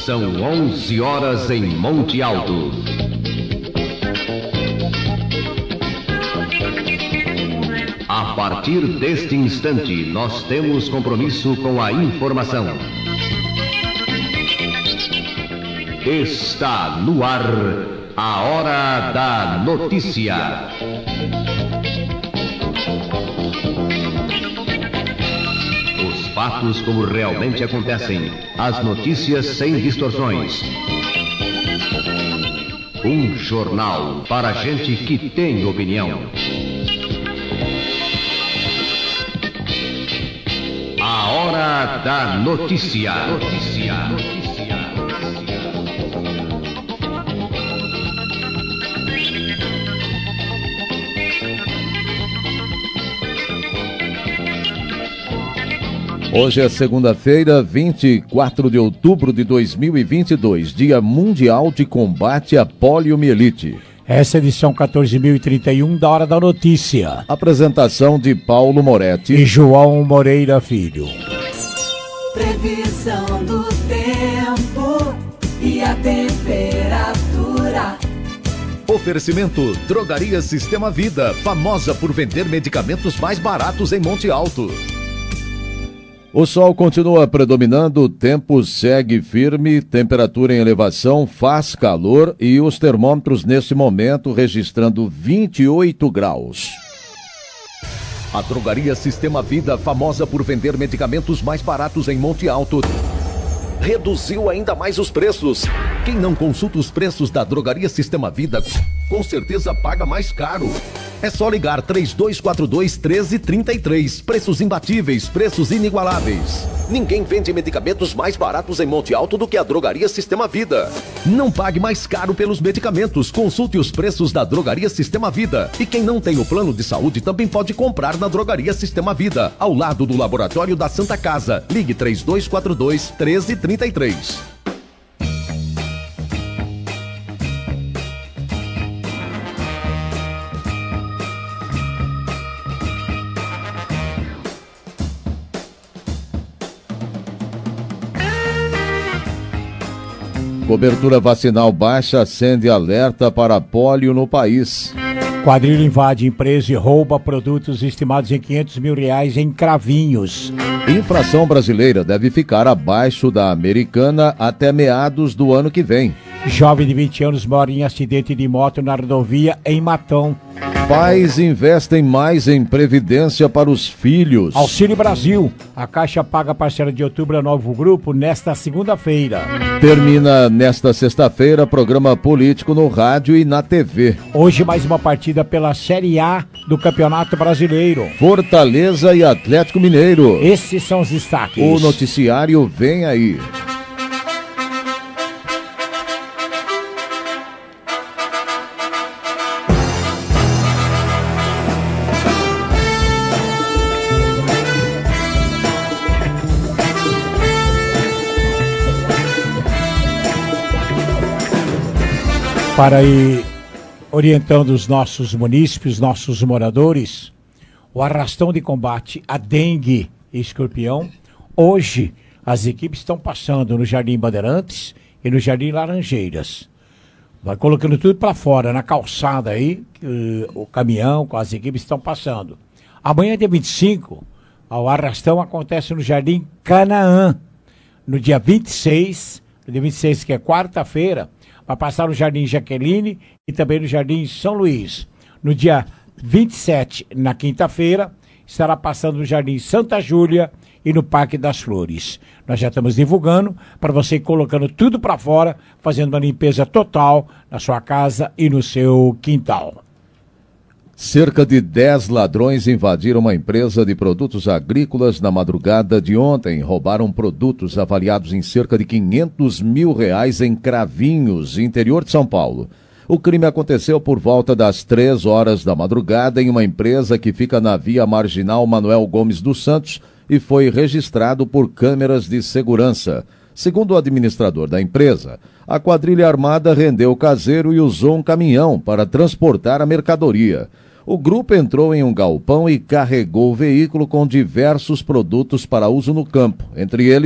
São 11 horas em Monte Alto. A partir deste instante, nós temos compromisso com a informação. Está no ar a Hora da Notícia. Os fatos como realmente acontecem, as notícias sem distorções. Um jornal para gente que tem opinião. A Hora da Notícia. Hoje é segunda-feira, 24 de outubro de 2022, Dia Mundial de Combate à Poliomielite. Essa é a edição 14.031 da Hora da Notícia. Apresentação de Paulo Moretti e João Moreira Filho. Previsão do tempo e a temperatura. Oferecimento Drogaria Sistema Vida, famosa por vender medicamentos mais baratos em Monte Alto. O sol continua predominando, o tempo segue firme, temperatura em elevação, faz calor e os termômetros neste momento registrando 28 graus. A Drogaria Sistema Vida, famosa por vender medicamentos mais baratos em Monte Alto, reduziu ainda mais os preços. Quem não consulta os preços da Drogaria Sistema Vida, com certeza paga mais caro. É só ligar 3242-1333. Preços imbatíveis, preços inigualáveis. Ninguém vende medicamentos mais baratos em Monte Alto do que a Drogaria Sistema Vida. Não pague mais caro pelos medicamentos. Consulte os preços da Drogaria Sistema Vida. E quem não tem o plano de saúde também pode comprar na Drogaria Sistema Vida, ao lado do Laboratório da Santa Casa. Ligue 3242-1333. Cobertura vacinal baixa acende alerta para pólio no país. Quadrilha invade empresa e rouba produtos estimados em R$500 mil em cravinhos. Inflação brasileira deve ficar abaixo da americana até meados do ano que vem. Jovem de 20 anos mora em acidente de moto na rodovia em Matão. Pais investem mais em previdência para os filhos. Auxílio Brasil. A Caixa paga a parcela de outubro a Novo Grupo nesta segunda-feira. Termina nesta sexta-feira programa político no rádio e na TV. Hoje mais uma partida pela Série A do Campeonato Brasileiro. Fortaleza e Atlético Mineiro. Esses são os destaques. O noticiário vem aí. Para ir orientando os nossos munícipes, nossos moradores, o arrastão de combate à dengue e escorpião, hoje as equipes estão passando no Jardim Bandeirantes e no Jardim Laranjeiras. Vai colocando tudo para fora, na calçada aí, o caminhão com as equipes estão passando. Amanhã, dia 25, o arrastão acontece no Jardim Canaã. No dia 26, que é quarta-feira, vai passar no Jardim Jaqueline e também no Jardim São Luís. No dia 27, na quinta-feira, estará passando no Jardim Santa Júlia e no Parque das Flores. Nós já estamos divulgando para você ir colocando tudo para fora, fazendo uma limpeza total na sua casa e no seu quintal. Cerca de 10 ladrões invadiram uma empresa de produtos agrícolas na madrugada de ontem. Roubaram produtos avaliados em cerca de R$500 mil em Cravinhos, interior de São Paulo. O crime aconteceu por volta das 3 horas da madrugada em uma empresa que fica na Via Marginal Manuel Gomes dos Santos e foi registrado por câmeras de segurança. Segundo o administrador da empresa, a quadrilha armada rendeu o caseiro e usou um caminhão para transportar a mercadoria. O grupo entrou em um galpão e carregou o veículo com diversos produtos para uso no campo, entre eles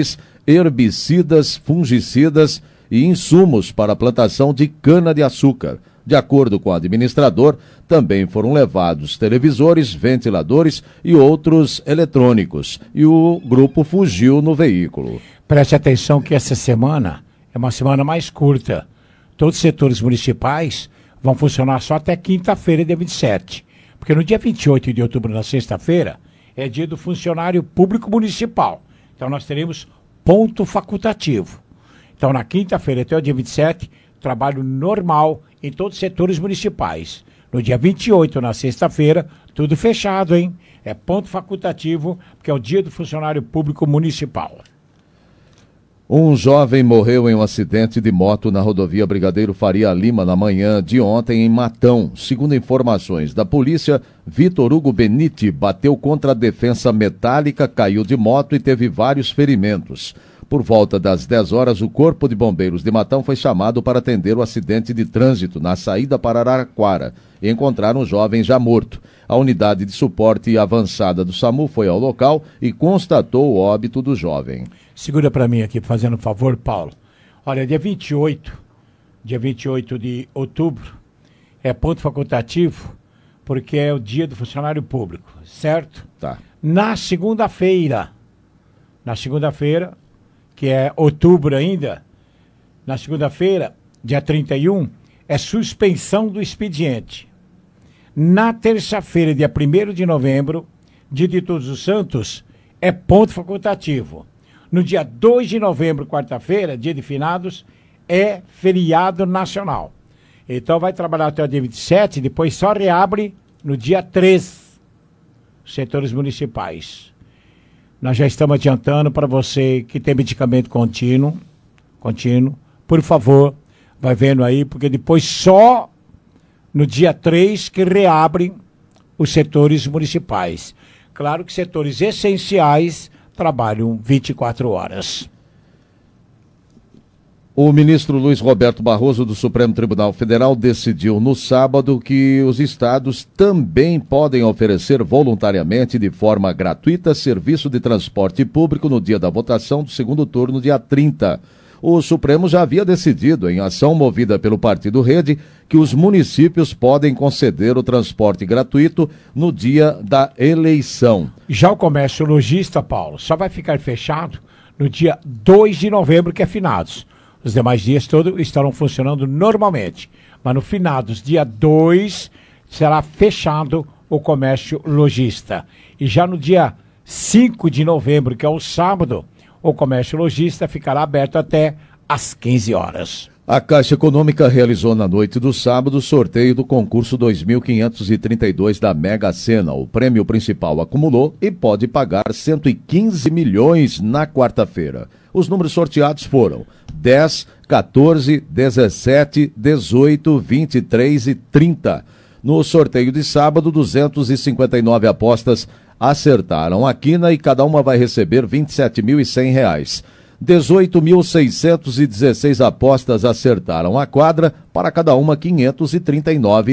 herbicidas, fungicidas e insumos para a plantação de cana-de-açúcar. De acordo com o administrador, também foram levados televisores, ventiladores e outros eletrônicos. E o grupo fugiu no veículo. Preste atenção que essa semana é uma semana mais curta. Todos os setores municipais vão funcionar só até quinta-feira, dia 27. Porque no dia 28 de outubro, na sexta-feira, é dia do funcionário público municipal. Então nós teremos ponto facultativo. Então na quinta-feira até o dia 27, trabalho normal em todos os setores municipais. No dia 28, na sexta-feira, tudo fechado, hein? É ponto facultativo, porque é o dia do funcionário público municipal. Um jovem morreu em um acidente de moto na rodovia Brigadeiro Faria Lima na manhã de ontem em Matão. Segundo informações da polícia, Vitor Hugo Benite bateu contra a defensa metálica, caiu de moto e teve vários ferimentos. Por volta das 10 horas, o Corpo de Bombeiros de Matão foi chamado para atender o acidente de trânsito na saída para Araraquara e encontraram o jovem já morto. A unidade de suporte avançada do SAMU foi ao local e constatou o óbito do jovem. Segura para mim aqui, fazendo um favor, Paulo. Olha, dia 28 de outubro, é ponto facultativo, porque é o dia do funcionário público, certo? Tá. Na segunda-feira, que é outubro ainda, na segunda-feira, dia 31, é suspensão do expediente. Na terça-feira, dia 1º de novembro, dia de Todos os Santos, é ponto facultativo. No dia 2 de novembro, quarta-feira, dia de finados, é feriado nacional. Então vai trabalhar até o dia 27, depois só reabre no dia 3, setores municipais. Nós já estamos adiantando para você que tem medicamento contínuo, por favor, vai vendo aí, porque depois só no dia 3 que reabrem os setores municipais. Claro que setores essenciais trabalham 24 horas. O ministro Luiz Roberto Barroso do Supremo Tribunal Federal decidiu no sábado que os estados também podem oferecer voluntariamente de forma gratuita serviço de transporte público no dia da votação do segundo turno, dia 30. O Supremo já havia decidido, em ação movida pelo Partido Rede, que os municípios podem conceder o transporte gratuito no dia da eleição. Já o comércio lojista, Paulo, só vai ficar fechado no dia 2 de novembro, que é finados. Os demais dias todos estarão funcionando normalmente. Mas no finados, dia 2, será fechado o comércio lojista. E já no dia 5 de novembro, que é o sábado, o comércio lojista ficará aberto até às 15 horas. A Caixa Econômica realizou na noite do sábado o sorteio do concurso 2.532 da Mega Sena. O prêmio principal acumulou e pode pagar 115 milhões na quarta-feira. Os números sorteados foram 10, 14, 17, 18, 23 e 30. No sorteio de sábado, 259 apostas acertaram a quina e cada uma vai receber R$ 27.100. 18.616 apostas acertaram a quadra, para cada uma R$ 539.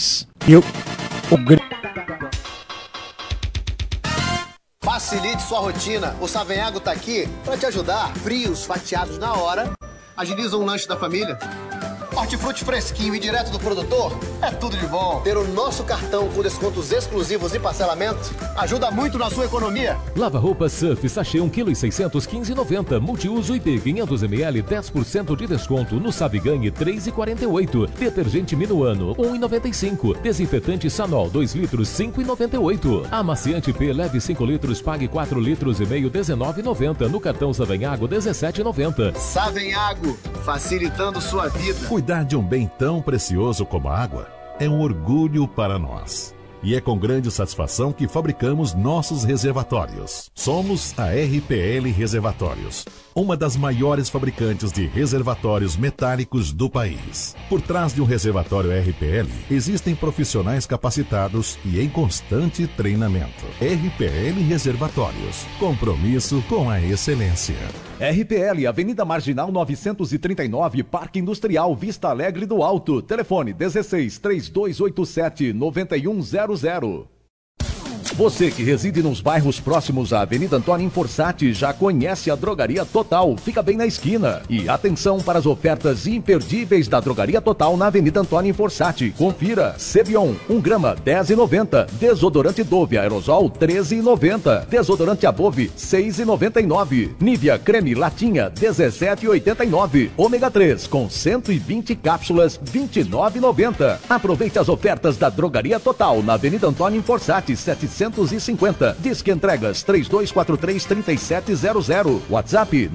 Facilite sua rotina. O Savenhago tá aqui para te ajudar. Frios fatiados na hora agilizam o lanche da família. Hortifruti fresquinho e direto do produtor é tudo de bom. Ter o nosso cartão com descontos exclusivos e parcelamento ajuda muito na sua economia. Lava-roupa Surf, sachê 1 kg 615,90. Multiuso IP 500 ml, 10% de desconto. No Sabe Ganhe, 3,48. Detergente Minuano, 1,95. Desinfetante Sanol, 2 litros, 5,98. Amaciante P, leve 5 litros, pague 4 litros e meio, 19,90. No cartão Savenhago, 17,90. Savenhago, facilitando sua vida. Cuidar de um bem tão precioso como a água é um orgulho para nós. E é com grande satisfação que fabricamos nossos reservatórios. Somos a RPL Reservatórios, uma das maiores fabricantes de reservatórios metálicos do país. Por trás de um reservatório RPL, existem profissionais capacitados e em constante treinamento. RPL Reservatórios, compromisso com a excelência. RPL, Avenida Marginal 939, Parque Industrial, Vista Alegre do Alto. Telefone 16 3287 9100. Você que reside nos bairros próximos à Avenida Antônio Forçati já conhece a Drogaria Total, fica bem na esquina. E atenção para as ofertas imperdíveis da Drogaria Total na Avenida Antônio Forçati. Confira: Cebion, 1 grama, R$10,90. Desodorante Dove Aerosol, R$13,90. Desodorante Above, R$6,99. Nivea Creme Latinha, R$17,89. Ômega 3 com 120 cápsulas, R$29,90. Aproveite as ofertas da Drogaria Total na Avenida Antônio Forçati, 750. Disque entregas 3243-3700. WhatsApp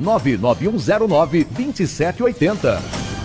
99109-2780.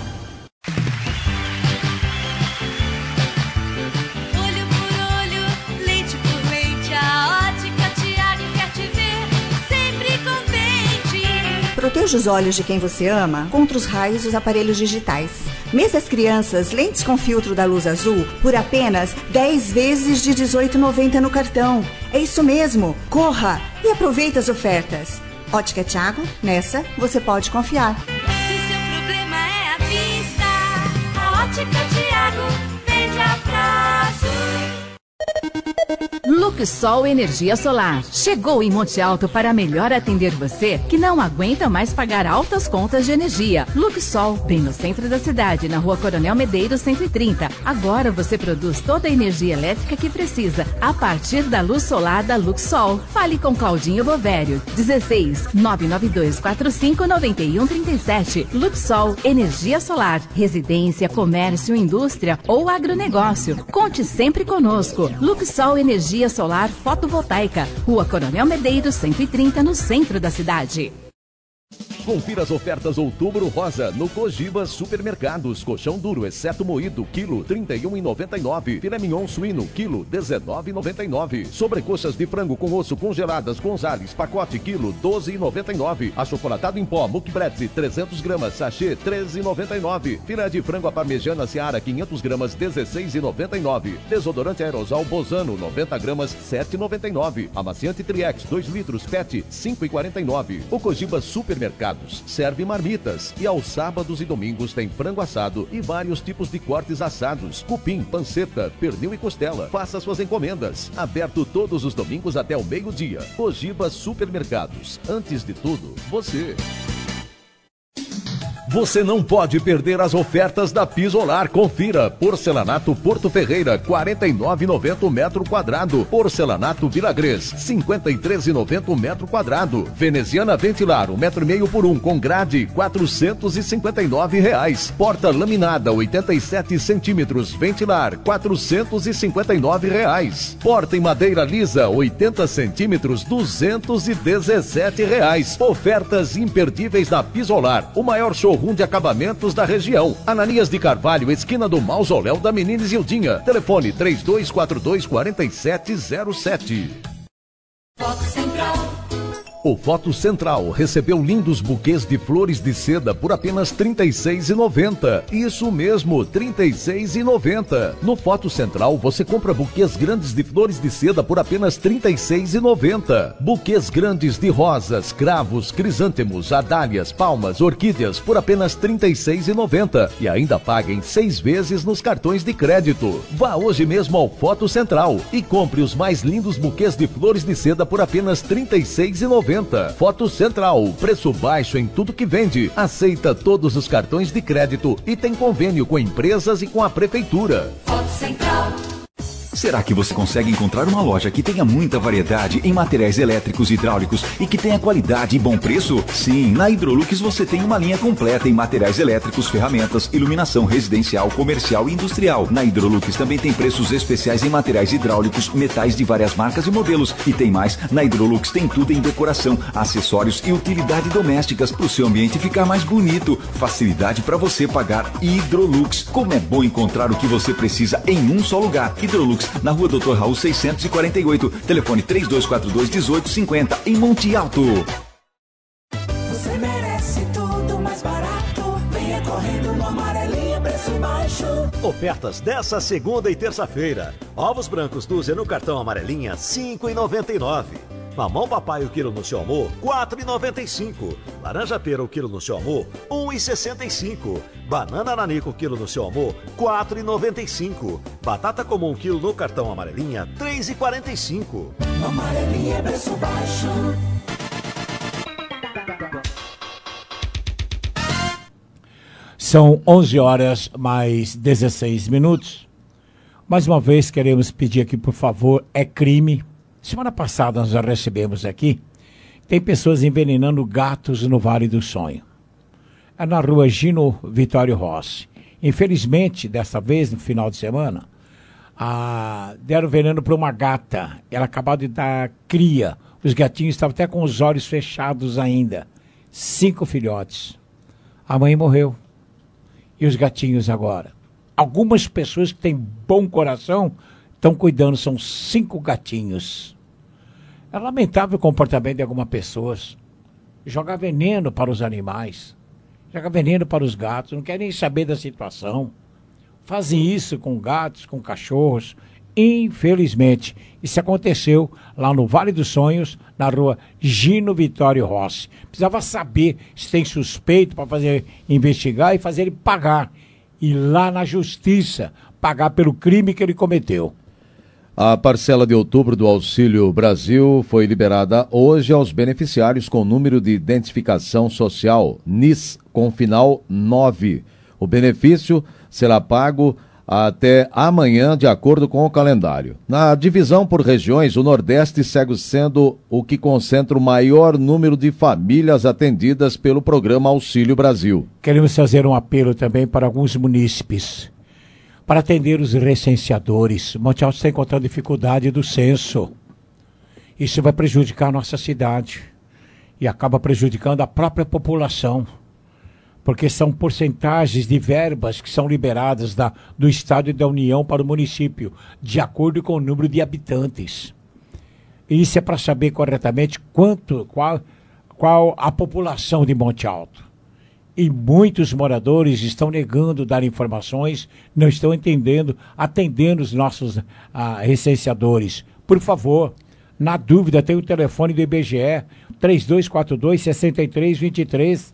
Proteja os olhos de quem você ama contra os raios dos aparelhos digitais. Mês das Crianças, lentes com filtro da luz azul por apenas 10 vezes de R$18,90 no cartão. É isso mesmo, corra e aproveite as ofertas. Ótica Thiago, nessa você pode confiar. Se seu problema é a vista, a Ótica Thiago vende a prazo. Luxol Energia Solar. Chegou em Monte Alto para melhor atender você que não aguenta mais pagar altas contas de energia. Luxol, bem no centro da cidade, na Rua Coronel Medeiros 130. Agora você produz toda a energia elétrica que precisa a partir da luz solar da Luxol. Fale com Claudinho Bovério. 16 992 45 91 37. Luxol Energia Solar. Residência, comércio, indústria ou agronegócio. Conte sempre conosco. Luxol Energia Solar Fotovoltaica, Rua Coronel Medeiros 130, no centro da cidade. Confira as ofertas Outubro Rosa no Cogiba Supermercados. Colchão duro, exceto moído, quilo R$31,99. Filé mignon suíno, quilo R$19,99. Sobrecoxas de frango com osso congeladas Gonzales, pacote quilo R$12,99. Achocolatado em pó, Muck Bretzi, 300 gramas, sachê R$13,99. Filé de frango à parmegiana Seara, 500 gramas, R$16,99. Desodorante aerosol Bozano, 90 gramas, R$7,99. Amaciante Triex, 2 litros, PET, R$5,49. O Cogiba Supermercados serve marmitas e aos sábados e domingos tem frango assado e vários tipos de cortes assados, cupim, panceta, pernil e costela. Faça suas encomendas. Aberto todos os domingos até o meio-dia. Cogiba Supermercados. Antes de tudo, você. Você não pode perder as ofertas da Pisolar. Confira: porcelanato Porto Ferreira, R$ 49,90 o metro quadrado. Porcelanato Vilagrês, R$ 53,90 o metro quadrado. Veneziana Ventilar, 1,5 metro por 1, com grade, R$ 459,00. Porta laminada, 87 centímetros, Ventilar, R$ 459,00. Porta em madeira lisa, 80 centímetros, R$ 217,00. Ofertas imperdíveis da Pisolar, o maior showroom de acabamentos da região. Ananias de Carvalho, esquina do Mausoléu da Menina Isildinha. Telefone 3242-4707. Foto Central. O Foto Central recebeu lindos buquês de flores de seda por apenas R$ 36,90. Isso mesmo, R$ 36,90. No Foto Central você compra buquês grandes de flores de seda por apenas R$ 36,90. Buquês grandes de rosas, cravos, crisântemos, adálias, palmas, orquídeas por apenas R$ 36,90. E ainda paga em 6 vezes nos cartões de crédito. Vá hoje mesmo ao Foto Central e compre os mais lindos buquês de flores de seda por apenas R$ 36,90. Foto Central, preço baixo em tudo que vende. Aceita todos os cartões de crédito e tem convênio com empresas e com a prefeitura. Foto Central. Será que você consegue encontrar uma loja que tenha muita variedade em materiais elétricos e hidráulicos e que tenha qualidade e bom preço? Sim, na Hidrolux você tem uma linha completa em materiais elétricos, ferramentas, iluminação residencial, comercial e industrial. Na Hidrolux também tem preços especiais em materiais hidráulicos, metais de várias marcas e modelos. E tem mais, na Hidrolux tem tudo em decoração, acessórios e utilidade domésticas para o seu ambiente ficar mais bonito. Facilidade para você pagar. Hidrolux. Como é bom encontrar o que você precisa em um só lugar. Hidrolux, na Rua Dr. Raul 648, telefone 3242-1850, em Monte Alto. Você merece tudo mais barato. Venha correndo no Amarelinha, preço baixo. Ofertas dessa segunda e terça-feira. Ovos brancos dúzia no cartão Amarelinha, R$ 5,99. Mamão papai o quilo no seu amor, R$ 4,95. Laranja pera o quilo no seu amor, R$ 1,65. Banana nanico o quilo no seu amor, R$ 4,95. Batata comum quilo no cartão amarelinha, R$ 3,45. Amarelinha é preço baixo. São 11 horas mais 16 minutos. Mais uma vez queremos pedir aqui, por favor, é crime. Semana passada nós já recebemos aqui, tem pessoas envenenando gatos no Vale do Sonho. É na rua Gino Vitório Rossi. Infelizmente, dessa vez, no final de semana, deram veneno para uma gata. Ela acabou de dar cria. Os gatinhos estavam até com os olhos fechados ainda. 5 filhotes. A mãe morreu. E os gatinhos agora? Algumas pessoas que têm bom coração estão cuidando, são 5 gatinhos. É lamentável o comportamento de algumas pessoas. Jogar veneno para os animais. Jogar veneno para os gatos. Não querem nem saber da situação. Fazem isso com gatos, com cachorros. Infelizmente, isso aconteceu lá no Vale dos Sonhos, na rua Gino Vitório Rossi. Precisava saber se tem suspeito para fazer investigar e fazer ele pagar. E lá na justiça, pagar pelo crime que ele cometeu. A parcela de outubro do Auxílio Brasil foi liberada hoje aos beneficiários com número de identificação social, NIS, com final 9. O benefício será pago até amanhã, de acordo com o calendário. Na divisão por regiões, o Nordeste segue sendo o que concentra o maior número de famílias atendidas pelo programa Auxílio Brasil. Queremos fazer um apelo também para alguns munícipes, para atender os recenseadores. Monte Alto está encontrando dificuldade do censo. Isso vai prejudicar a nossa cidade e acaba prejudicando a própria população, porque são porcentagens de verbas que são liberadas do Estado e da União para o município, de acordo com o número de habitantes. E isso é para saber corretamente qual a população de Monte Alto. E muitos moradores estão negando dar informações, não estão atendendo os nossos recenseadores. Por favor, na dúvida, tem o telefone do IBGE, 3242-6323,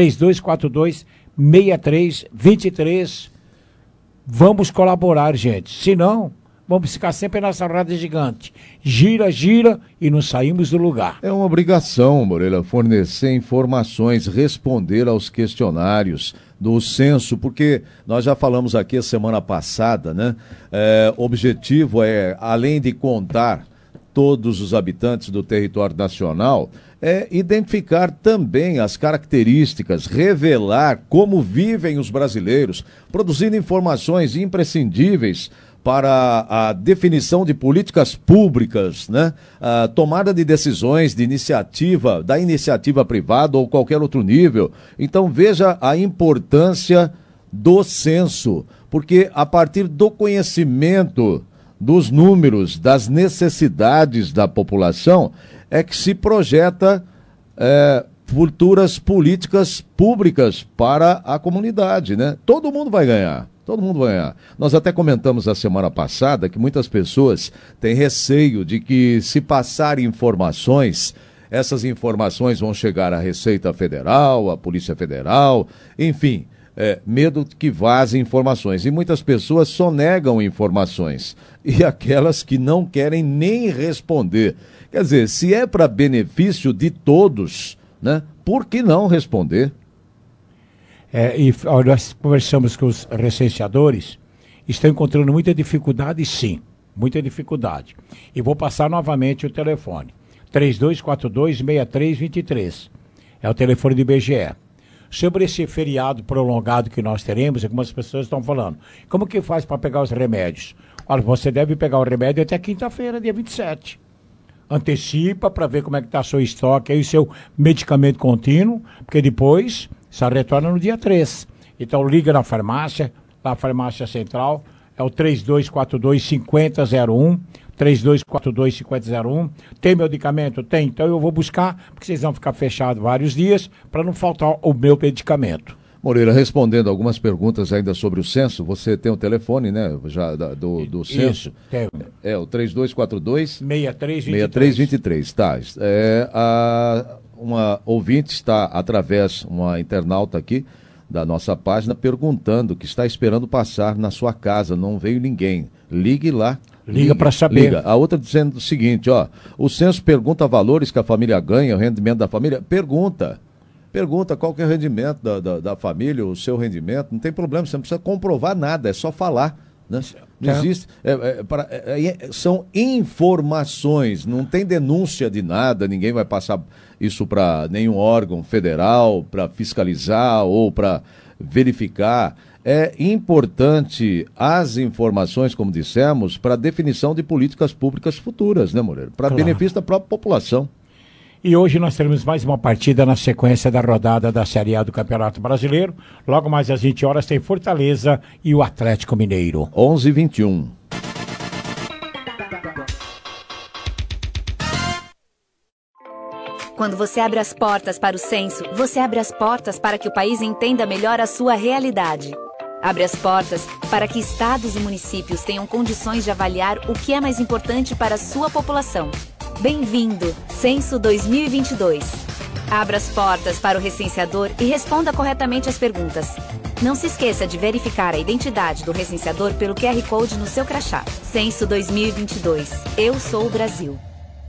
3242-6323. Vamos colaborar, gente. Se não, vamos ficar sempre nessa roda gigante. Gira, gira e não saímos do lugar. É uma obrigação, Moreira, fornecer informações, responder aos questionários do censo, porque nós já falamos aqui a semana passada, né? O objetivo é, além de contar todos os habitantes do território nacional, é identificar também as características, revelar como vivem os brasileiros, produzindo informações imprescindíveis para a definição de políticas públicas, né? A tomada de decisões da iniciativa privada ou qualquer outro nível. Então veja a importância do censo, porque a partir do conhecimento dos números, das necessidades da população, é que se projeta futuras políticas públicas para a comunidade, né? Todo mundo vai ganhar. Todo mundo vai ganhar. Nós até comentamos a semana passada que muitas pessoas têm receio de que, se passarem informações, essas informações vão chegar à Receita Federal, à Polícia Federal, enfim, medo que vazem informações. E muitas pessoas sonegam informações. E aquelas que não querem nem responder. Quer dizer, se é para benefício de todos, né, por que não responder? Nós conversamos com os recenseadores, estão encontrando muita dificuldade, sim, muita dificuldade. E vou passar novamente o telefone, 3242-6323, é o telefone do IBGE. Sobre esse feriado prolongado que nós teremos, algumas pessoas estão falando, como que faz para pegar os remédios? Olha, você deve pegar o remédio até quinta-feira, dia 27. Antecipa para ver como é que está seu estoque, aí o seu medicamento contínuo, porque depois só retorna no dia 3. Então liga na farmácia central, é o 3242-5001, 3242-5001. Tem medicamento? Tem, então eu vou buscar, porque vocês vão ficar fechados vários dias, para não faltar o meu medicamento. Moreira, respondendo algumas perguntas ainda sobre o censo, você tem o telefone, né, já do censo? Isso, tem. É o 3242 6323. Tá. Uma ouvinte está através, uma internauta aqui da nossa página, perguntando que está esperando passar na sua casa, não veio ninguém. Ligue lá. Liga para saber. Liga. A outra dizendo o seguinte, ó, o censo pergunta valores que a família ganha, o rendimento da família. Pergunta qual que é o rendimento da família, o seu rendimento, não tem problema, você não precisa comprovar nada, é só falar, né? Não existe, são informações, não tem denúncia de nada, ninguém vai passar isso para nenhum órgão federal para fiscalizar ou para verificar. É importante as informações, como dissemos, para definição de políticas públicas futuras, né, Moreira? Para benefício da própria população. E hoje nós teremos mais uma partida na sequência da rodada da Série A do Campeonato Brasileiro. Logo mais às 20 horas tem Fortaleza e o Atlético Mineiro. 11h21. Quando você abre as portas para o censo, você abre as portas para que o país entenda melhor a sua realidade. Abre as portas para que estados e municípios tenham condições de avaliar o que é mais importante para a sua população. Bem-vindo, Censo 2022. Abra as portas para o recenseador e responda corretamente as perguntas. Não se esqueça de verificar a identidade do recenseador pelo QR Code no seu crachá. Censo 2022. Eu sou o Brasil.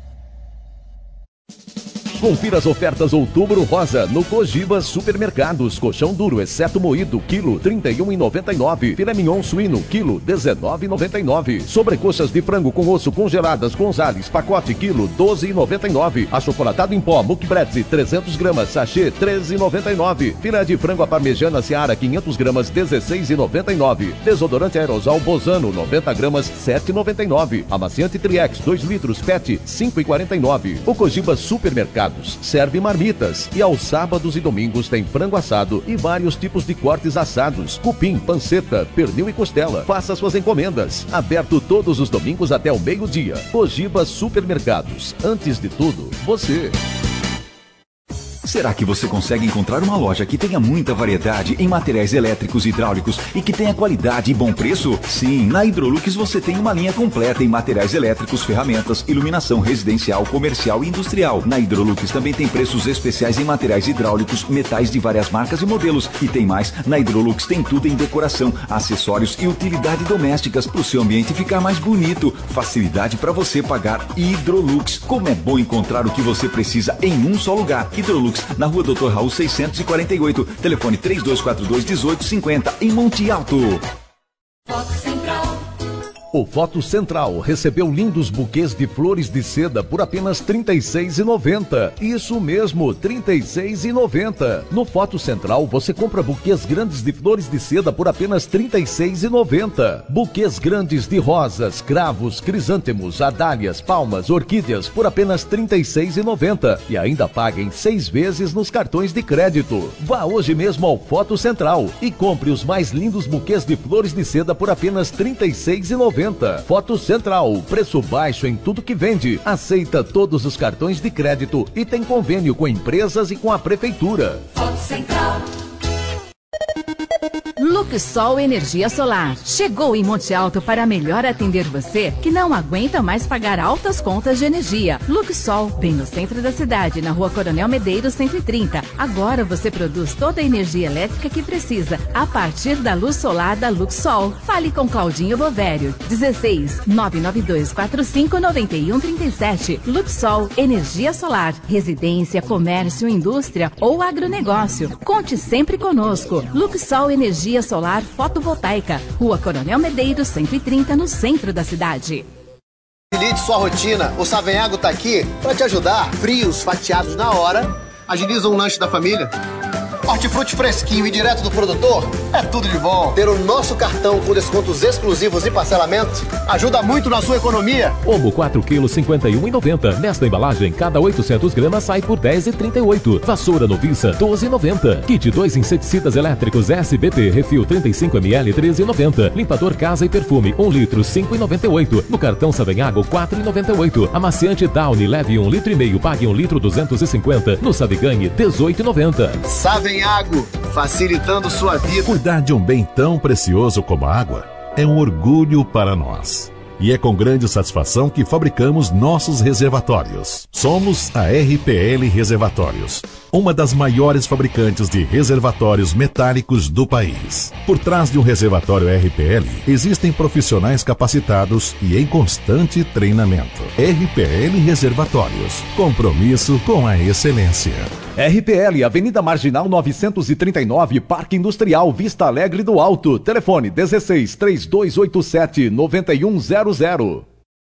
Confira as ofertas Outubro Rosa no Cogiba Supermercados. Colchão duro, exceto moído, quilo R$ 31,99. Filé mignon suíno, quilo R$ 19,99. Sobrecoxas de frango com osso congeladas Gonzales, pacote quilo R$ 12,99. Achocolatado em pó, Muckbretz, 300 gramas, sachê R$ 13,99. Filé de frango à parmegiana Seara, 500 gramas, R$ 16,99. Desodorante aerosol Bozano, 90 gramas, R$ 7,99. Amaciante Triex, 2 litros, PET, R$ 5,49. O Cogiba Supermercados serve marmitas e aos sábados e domingos tem frango assado e vários tipos de cortes assados, cupim, panceta, pernil e costela. Faça suas encomendas. Aberto todos os domingos até o meio-dia. Cogiba Supermercados. Antes de tudo, você. Será que você consegue encontrar uma loja que tenha muita variedade em materiais elétricos e hidráulicos e que tenha qualidade e bom preço? Sim, na Hidrolux você tem uma linha completa em materiais elétricos, ferramentas, iluminação residencial, comercial e industrial. Na Hidrolux também tem preços especiais em materiais hidráulicos, metais de várias marcas e modelos. E tem mais, na Hidrolux tem tudo em decoração, acessórios e utilidades domésticas para o seu ambiente ficar mais bonito. Facilidade para você pagar. Hidrolux. Como é bom encontrar o que você precisa em um só lugar. Hidrolux, na rua Dr. Raul 648, telefone 3242-1850, em Monte Alto. Foco Central. O Foto Central recebeu lindos buquês de flores de seda por apenas R$ 36,90. Isso mesmo, R$ 36,90. No Foto Central você compra buquês grandes de flores de seda por apenas R$ 36,90. Buquês grandes de rosas, cravos, crisântemos, adálias, palmas, orquídeas por apenas R$ 36,90. E ainda paga em 6 vezes nos cartões de crédito. Vá hoje mesmo ao Foto Central e compre os mais lindos buquês de flores de seda por apenas R$ 36,90. Foto Central, preço baixo em tudo que vende. Aceita todos os cartões de crédito e tem convênio com empresas e com a prefeitura. Foco Central. Luxol Energia Solar. Chegou em Monte Alto para melhor atender você que não aguenta mais pagar altas contas de energia. Luxol, bem no centro da cidade, na rua Coronel Medeiros 130. Agora você produz toda a energia elétrica que precisa a partir da luz solar da Luxol. Fale com Claudinho Bovério. 16 992 45 91 37. Luxol Energia Solar. Residência, comércio, indústria ou agronegócio. Conte sempre conosco. Luxol Energia Solar Fotovoltaica, Rua Coronel Medeiros 130, no centro da cidade. Facilite sua rotina. O Savenhago tá aqui para te ajudar. Frios fatiados na hora agilizam o lanche da família. Hortifruti fresquinho e direto do produtor é tudo de bom. Ter o nosso cartão com descontos exclusivos e parcelamento ajuda muito na sua economia. Ombo 4 kg, R$ 51,90. Nesta embalagem, cada 800 gramas sai por R$ 10,38. Vassoura noviça, R$ 12,90. Kit 2 inseticidas elétricos SBT, refil 35 ml, R$ 13,90. Limpador casa e perfume, 1 litro, R$ 5,98. No cartão Savenhago, R$ 4,98. Amaciante Downy, leve 1,5 litro, pague 1 litro, R$ 250. No Saveganhe, R$ 18,90. Savenhago, facilitando sua vida. Cuidar de um bem tão precioso como a água é um orgulho para nós. E é com grande satisfação que fabricamos nossos reservatórios. Somos a RPL Reservatórios, uma das maiores fabricantes de reservatórios metálicos do país. Por trás de um reservatório RPL, existem profissionais capacitados e em constante treinamento. RPL Reservatórios, compromisso com a excelência. RPL, Avenida Marginal 939, Parque Industrial Vista Alegre do Alto. Telefone 16 3287 9100. Olho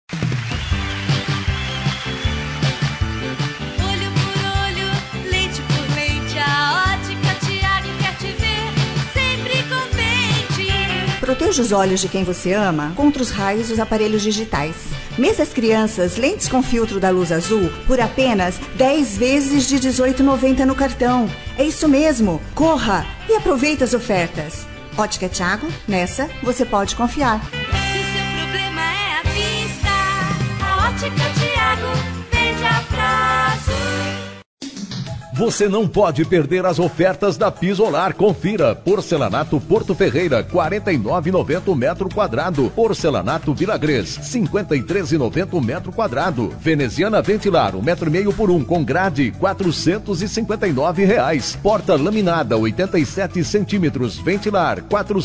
por olho, leite por leite, a Ótica Tiago quer te ver sempre contente. Proteja os olhos de quem você ama contra os raios dos aparelhos digitais. Mesas crianças, lentes com filtro da luz azul, por apenas 10 vezes de R$18,90 no cartão. É isso mesmo, corra e aproveite as ofertas. Ótica Tiago, nessa você pode confiar. Se seu problema é a vista, a Ótica Tiago vende a prazo. Você não pode perder as ofertas da Pisolar. Confira. Porcelanato Porto Ferreira, R$ 49,90 o metro quadrado. Porcelanato Vilagrês, R$ 53,90 o metro quadrado. Veneziana Ventilar, 1,5 metro por 1, com grade, R$ 459,00. Porta laminada, 87 centímetros, Ventilar, R$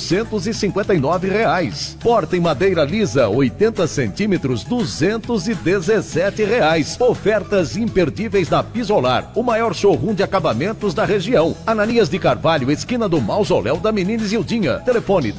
459,00. Porta em madeira lisa, 80 centímetros, R$ 217,00. Ofertas imperdíveis na Pisolar, o maior showroom de acabamentos da região. Ananias de Carvalho, esquina do Mausoléu da Menina Isildinha. Telefone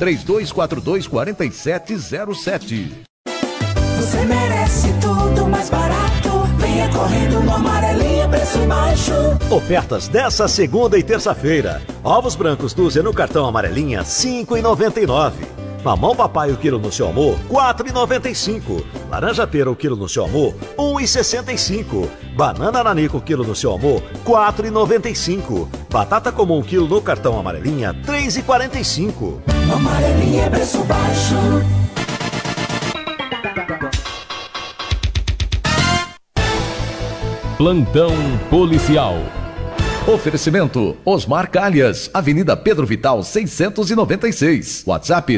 3242-4707. Você merece tudo mais barato. Venha correndo no Amarelinha, preço baixo. Ofertas dessa segunda e terça-feira. Ovos brancos dúzia no cartão Amarelinha, R$ 5,99. Mamão papai o quilo no seu amor, R$ 4,95. Laranja pera o quilo no seu amor, R$ 1,65. Banana nanico o quilo no seu amor, R$ 4,95. Batata comum o quilo no cartão Amarelinha, R$ 3,45. Amarelinha é preço baixo. Plantão policial. Oferecimento Osmar Calhas, Avenida Pedro Vital 696, WhatsApp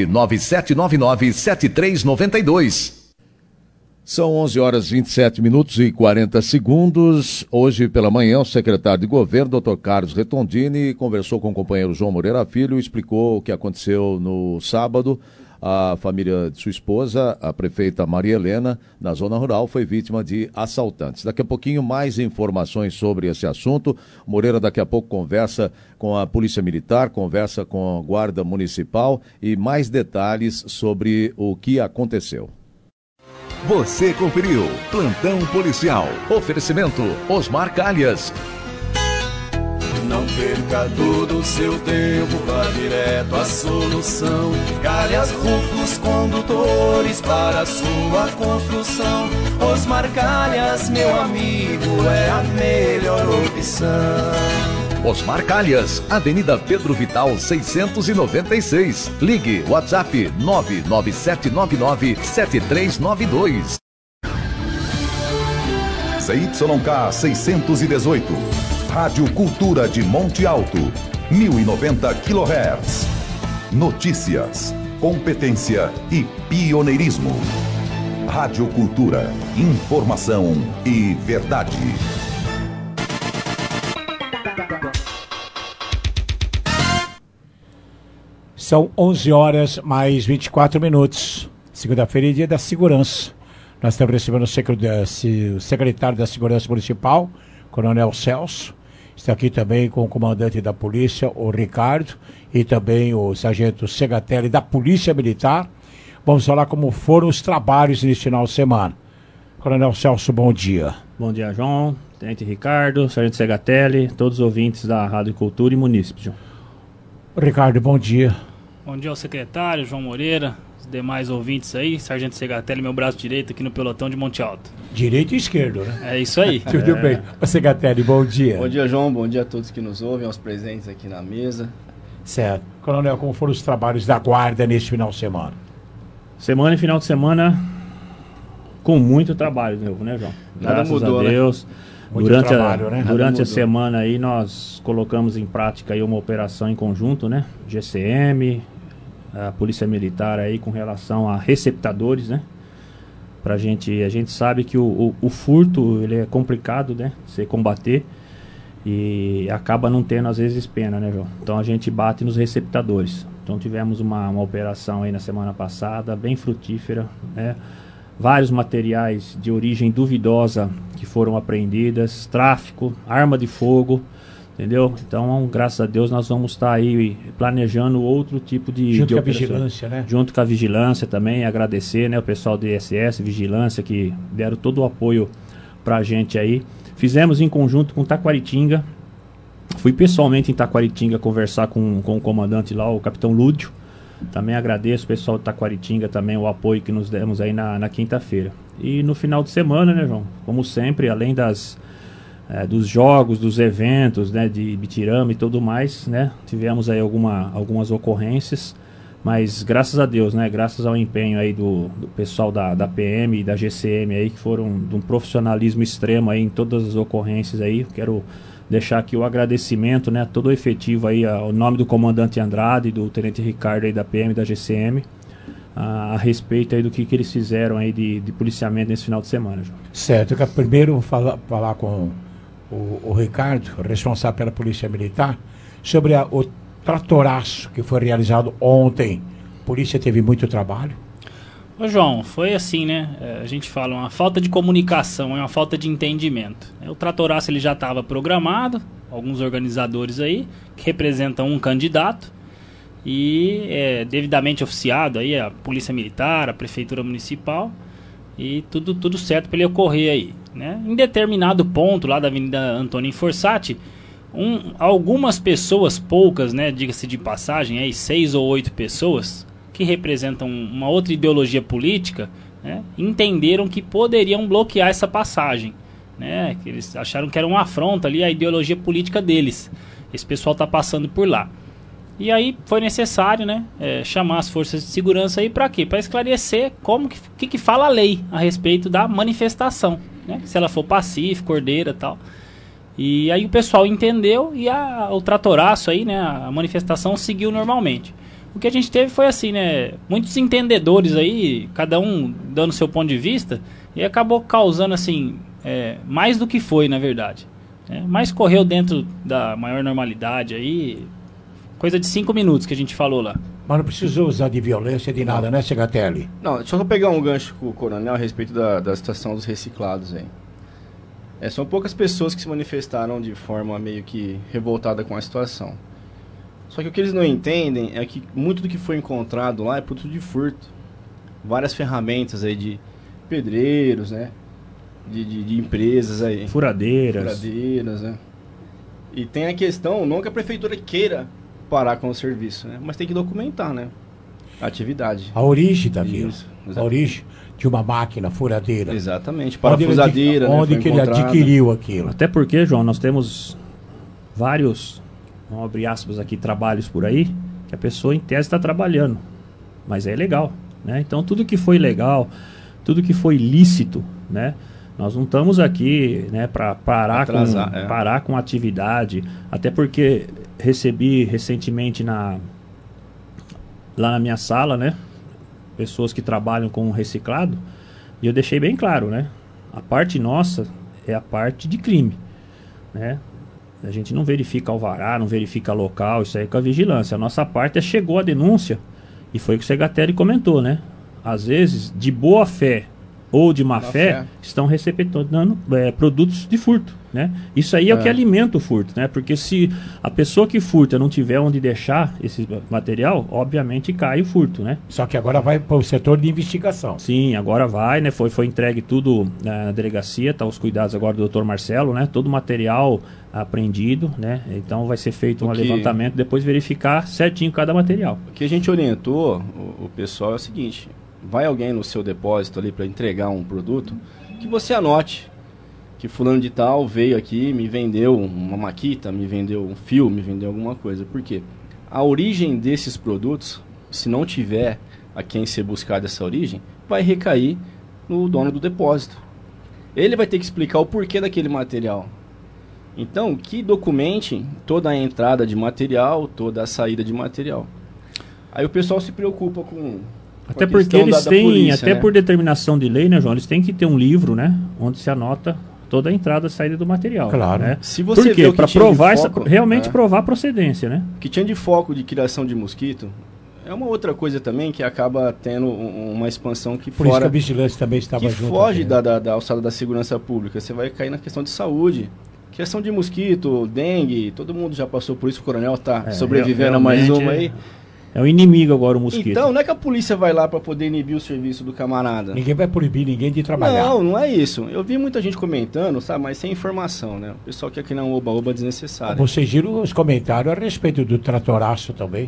997997392. São 11h27 e 40 segundos. Hoje pela manhã, o secretário de governo, Dr. Carlos Retondini, conversou com o companheiro João Moreira Filho e explicou o que aconteceu no sábado. A família de sua esposa, a prefeita Maria Helena, na zona rural, foi vítima de assaltantes. Daqui a pouquinho, mais informações sobre esse assunto. Moreira daqui a pouco conversa com a Polícia Militar, conversa com a Guarda Municipal e mais detalhes sobre o que aconteceu. Você conferiu Plantão Policial. Oferecimento Osmar Calhas. Não perca todo o seu tempo, vá direto à solução. Calhas Rufos Condutores para a sua construção. Osmar Calhas, meu amigo, é a melhor opção. Osmar Calhas, Avenida Pedro Vital 696. Ligue WhatsApp 997997392. ZYK 618. Rádio Cultura de Monte Alto, 1090 kHz. Notícias, competência e pioneirismo. Rádio Cultura, informação e verdade. São 11h mais 24. Segunda-feira é dia da segurança. Nós estamos recebendo o secretário da Segurança Municipal, Coronel Celso. Está aqui também com o comandante da polícia, o Ricardo, e também o sargento Segatelli da Polícia Militar. Vamos falar como foram os trabalhos nesse final de semana. Coronel Celso, bom dia. Bom dia, João, tenente Ricardo, sargento Segatelli, todos os ouvintes da Rádio Cultura e Munícipe, João. Ricardo, bom dia. Bom dia ao secretário, João Moreira, os demais ouvintes aí, sargento Segatelli, meu braço direito aqui no pelotão de Monte Alto. Direito e esquerdo, né? É isso aí. Tudo bem. O Segatelli, bom dia. Bom dia, João. Bom dia a todos que nos ouvem, aos presentes aqui na mesa. Certo. Coronel, como foram os trabalhos da guarda nesse final de semana? Semana e final de semana com muito trabalho, né, João? Nada Graças mudou, a Deus. Né? Durante trabalho, né? Durante a semana aí nós colocamos em prática aí uma operação em conjunto, né? GCM, a Polícia Militar aí com relação a receptadores, né? A gente sabe que o furto, ele é complicado, né? Você combater e acaba não tendo às vezes pena, né, João? Então a gente bate nos receptadores. Então tivemos uma operação aí na semana passada, bem frutífera, né? Vários materiais de origem duvidosa que foram apreendidas, tráfico, arma de fogo, entendeu? Então, graças a Deus, nós vamos estar aí planejando outro tipo de Junto com a operação. vigilância, né? Junto com a vigilância também, agradecer, né, o pessoal do ISS, vigilância, que deram todo o apoio pra gente aí. Fizemos em conjunto com Taquaritinga. Fui pessoalmente em Taquaritinga conversar com o comandante lá, o capitão Lúdio. Também agradeço o pessoal de Taquaritinga também o apoio que nos demos aí na quinta-feira. E no final de semana, né, João? Como sempre, além dos jogos, dos eventos, né, de Bitirama e tudo mais, né? Tivemos aí algumas ocorrências, mas graças a Deus, né? Graças ao empenho aí do pessoal da PM e da GCM aí, que foram de um profissionalismo extremo aí em todas as ocorrências aí. Quero deixar aqui o agradecimento, né, todo o efetivo aí, ao nome do comandante Andrade, do tenente Ricardo aí da PM e da GCM, a respeito aí do que eles fizeram aí de policiamento nesse final de semana, João. Certo, eu quero primeiro falar com o Ricardo, responsável pela Polícia Militar, sobre o tratoraço que foi realizado ontem. A polícia teve muito trabalho. Ô João, foi assim, né? A gente fala uma falta de comunicação, é uma falta de entendimento. O tratoraço ele já estava programado, alguns organizadores aí, que representam um candidato, e devidamente oficiado aí a Polícia Militar, a Prefeitura Municipal, e tudo certo para ele ocorrer aí, né? Em determinado ponto lá da Avenida Antônio Forçati, algumas pessoas, poucas, né, diga-se de passagem, aí 6 ou 8 pessoas, que representam uma outra ideologia política, né, entenderam que poderiam bloquear essa passagem, né, que eles acharam que era uma afronta ali à ideologia política deles. Esse pessoal está passando por lá. E aí foi necessário, né, chamar as forças de segurança aí para quê? Para esclarecer como que fala a lei a respeito da manifestação, né, se ela for pacífica, ordeira e tal. E aí o pessoal entendeu e o tratoraço aí, né, a manifestação seguiu normalmente. O que a gente teve foi assim, né, muitos entendedores aí, cada um dando seu ponto de vista, e acabou causando assim, mais do que foi, na verdade. Mas correu dentro da maior normalidade aí, coisa de 5 minutos que a gente falou lá. Mas não precisou usar de violência de nada, né, Segatelli? Não, só vou pegar um gancho com o coronel a respeito da situação dos reciclados aí. São poucas pessoas que se manifestaram de forma meio que revoltada com a situação. Só que o que eles não entendem é que muito do que foi encontrado lá é produto de furto. Várias ferramentas aí de pedreiros, né? De empresas aí. Furadeiras, né? E tem a questão, não que a prefeitura queira parar com o serviço, né? Mas tem que documentar, né? A atividade. A origem daquilo. A origem de uma máquina furadeira. Exatamente, parafusadeira, né? Onde que ele adquiriu aquilo. Até porque, João, nós temos vários, vamos abrir aspas aqui, trabalhos por aí, que a pessoa em tese está trabalhando, mas é legal, né? Então tudo que foi legal, tudo que foi lícito, né? Nós não estamos aqui, né, para parar com atividade, até porque recebi recentemente lá na minha sala, né, pessoas que trabalham com reciclado, e eu deixei bem claro, né, a parte nossa é a parte de crime, né? A gente não verifica alvará, não verifica local, isso aí é com a vigilância. A nossa parte chegou a denúncia, e foi o que o Segatelli comentou, né? Às vezes, de boa fé ou de má fé, estão receptando produtos de furto, né? Isso aí é o que alimenta o furto, né? Porque se a pessoa que furta não tiver onde deixar esse material, obviamente cai o furto, né? Só que agora vai para o setor de investigação. Sim, agora vai, né? Foi entregue tudo na delegacia, tá os cuidados agora do Dr. Marcelo, né? Todo o material apreendido, né? Então vai ser feito um levantamento, depois verificar certinho cada material. O que a gente orientou o pessoal é o seguinte: vai alguém no seu depósito ali para entregar um produto, que você anote que fulano de tal veio aqui, me vendeu uma maquita, me vendeu um fio, me vendeu alguma coisa. Por quê? A origem desses produtos, se não tiver a quem ser buscado essa origem, vai recair no dono do depósito. Ele vai ter que explicar o porquê daquele material. Então, que documente toda a entrada de material, toda a saída de material. Aí o pessoal se preocupa com até porque eles têm, polícia, até né? Por determinação de lei, né, João? Eles têm que ter um livro, né? Onde se anota toda a entrada e saída do material. Claro. Né? Se você por quê? Para provar, realmente provar a procedência, né? O que tinha de foco de criação de mosquito é uma outra coisa também que acaba tendo uma expansão que por fora... Por isso que a vigilância também estava junto. Que foge da alçada da segurança pública. Você vai cair na questão de saúde. Criação de mosquito, dengue, todo mundo já passou por isso. O coronel está sobrevivendo a mais uma aí. É o inimigo agora o mosquito. Então, não é que a polícia vai lá para poder inibir o serviço do camarada. Ninguém vai proibir ninguém de trabalhar. Não é isso. Eu vi muita gente comentando, sabe, mas sem informação, né? O pessoal quer criar um oba-oba desnecessário. Vocês viram os comentários a respeito do tratoraço também.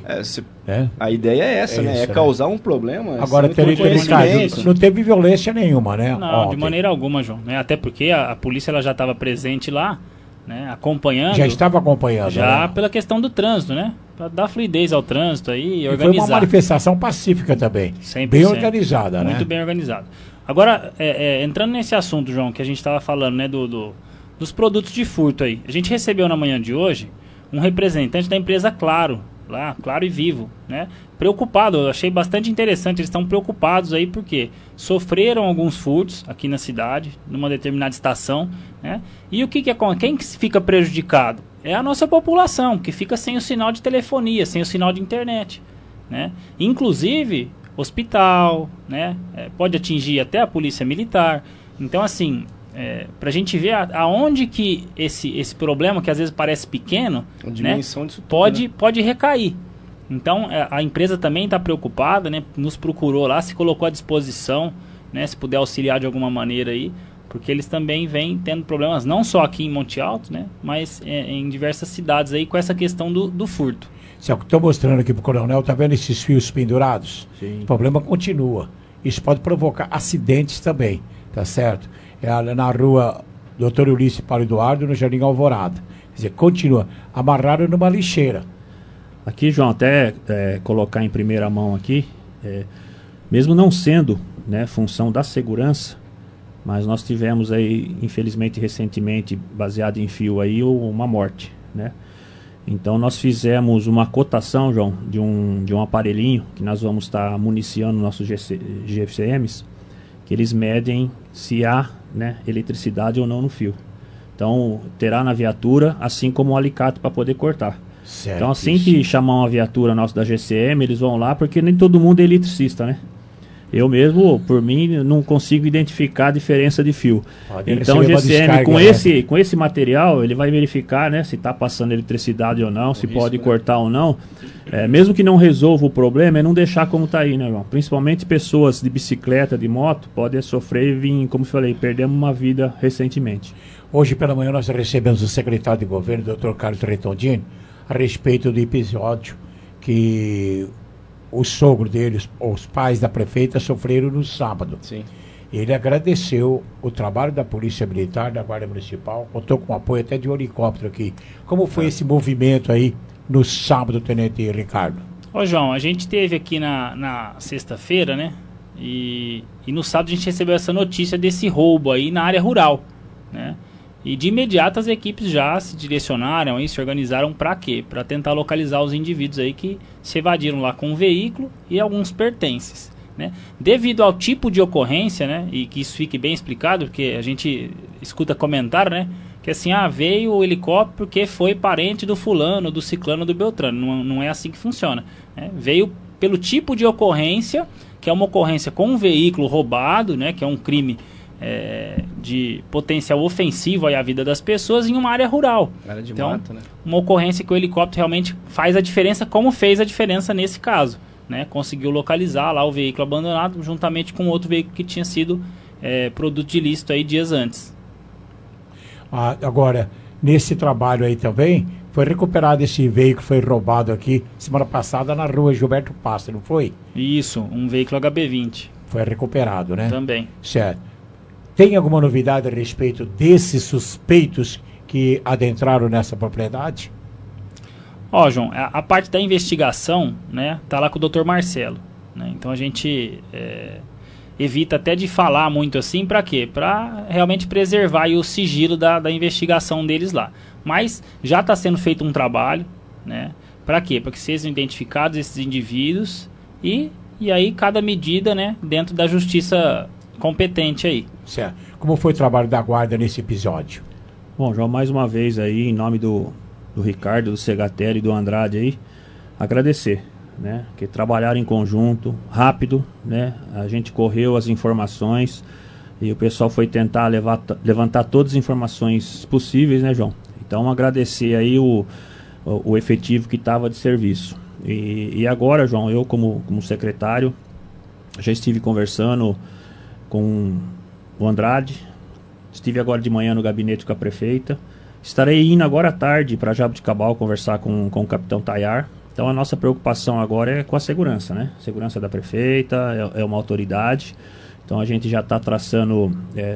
A ideia é essa, né? É causar um problema. Agora, não teve violência nenhuma, né? Não, de maneira alguma, João. Né? Até porque a polícia ela já estava presente lá, né? Acompanhando. Já estava acompanhando. Já pela questão do trânsito, né? Para dar fluidez ao trânsito aí e organizar. Foi uma manifestação pacífica também. 100%. Bem organizada, né? Muito bem organizada. Agora, entrando nesse assunto, João, que a gente estava falando, né, dos produtos de furto aí. A gente recebeu na manhã de hoje um representante da empresa Claro, lá, Claro e Vivo, né? Preocupado, eu achei bastante interessante, eles estão preocupados aí porque sofreram alguns furtos aqui na cidade, numa determinada estação, né? E o que acontece? Quem que fica prejudicado? É a nossa população, que fica sem o sinal de telefonia, sem o sinal de internet, né? Inclusive, hospital, né? Pode atingir até a polícia militar. Então, assim, para a gente ver aonde que esse problema, que às vezes parece pequeno, né? Pode recair. Então, a empresa também está preocupada, né? Nos procurou lá, se colocou à disposição, né? Se puder auxiliar de alguma maneira aí, porque eles também vêm tendo problemas, não só aqui em Monte Alto, né? Mas em diversas cidades aí com essa questão do furto. Estou mostrando aqui para o coronel, tá vendo esses fios pendurados? Sim. O problema continua. Isso pode provocar acidentes também, tá certo? Na rua Dr. Ulisses Paulo Eduardo, no Jardim Alvorada. Quer dizer, continua. Amarraram numa lixeira. Aqui, João, até colocar em primeira mão aqui, mesmo não sendo, né, função da segurança, mas nós tivemos aí, infelizmente, recentemente, baseado em fio aí, uma morte, né? Então nós fizemos uma cotação, João, de um aparelhinho que nós vamos estar municiando nossos GFCMs, que eles medem se há, né, eletricidade ou não no fio. Então terá na viatura, assim como um alicate para poder cortar. Certo, então assim que chamar uma viatura nossa da GCM, eles vão lá, porque nem todo mundo é eletricista, né? Eu mesmo, por mim, não consigo identificar a diferença de fio. Então o GCM com esse material, ele vai verificar, né, se está passando eletricidade ou não, se pode cortar ou não. Mesmo que não resolva o problema, é não deixar como está aí, né, João? Principalmente pessoas de bicicleta, de moto, podem sofrer e vir, como eu falei, perdemos uma vida recentemente. Hoje pela manhã nós recebemos o secretário de governo, Dr. Carlos Retondini, a respeito do episódio que o sogro deles, os pais da prefeita, sofreram no sábado. Sim. Ele agradeceu o trabalho da Polícia Militar, da Guarda Municipal, contou com apoio até de um helicóptero aqui. Como foi esse movimento aí no sábado, Tenente Ricardo? Ô João, a gente teve aqui na sexta-feira, né? E no sábado a gente recebeu essa notícia desse roubo aí na área rural, né? E de imediato as equipes já se direcionaram e se organizaram para quê? Para tentar localizar os indivíduos aí que se evadiram lá com um veículo e alguns pertences, né? Devido ao tipo de ocorrência, né? E que isso fique bem explicado, porque a gente escuta comentário, né? Que assim, veio o helicóptero porque foi parente do fulano, do ciclano, do beltrano. Não é assim que funciona, né? Veio pelo tipo de ocorrência, que é uma ocorrência com um veículo roubado, né? Que é um crime de potencial ofensivo à vida das pessoas em uma área rural. Área de então, mata, né? Uma ocorrência que o helicóptero realmente faz a diferença, como fez a diferença nesse caso, né? Conseguiu localizar lá o veículo abandonado juntamente com outro veículo que tinha sido produto de ilícito aí dias antes. Agora, nesse trabalho aí também, foi recuperado esse veículo, foi roubado aqui semana passada na rua Gilberto Pasta, não foi? Isso, um veículo HB20. Foi recuperado, né? Também. Certo. Tem alguma novidade a respeito desses suspeitos que adentraram nessa propriedade? João, a parte da investigação, né, tá lá com o Dr. Marcelo, né? Então a gente evita até de falar muito assim, para quê? Para realmente preservar aí o sigilo da investigação deles lá. Mas já está sendo feito um trabalho, né? Para quê? Para que sejam identificados esses indivíduos e aí cada medida, né, dentro da justiça competente aí. Certo. Como foi o trabalho da guarda nesse episódio? Bom, João, mais uma vez aí, em nome do Ricardo, do Segatelli e do Andrade aí, agradecer, né? Que trabalharam em conjunto, rápido, né? A gente correu as informações e o pessoal foi tentar levantar todas as informações possíveis, né, João? Então, agradecer aí o efetivo que estava de serviço. E agora, João, eu como secretário, já estive conversando com o Andrade, estive agora de manhã no gabinete com a prefeita, estarei indo agora à tarde para Jabuticabal conversar com o capitão Tayar. Então a nossa preocupação agora é com a segurança, né? Segurança da prefeita, é uma autoridade, então a gente já está traçando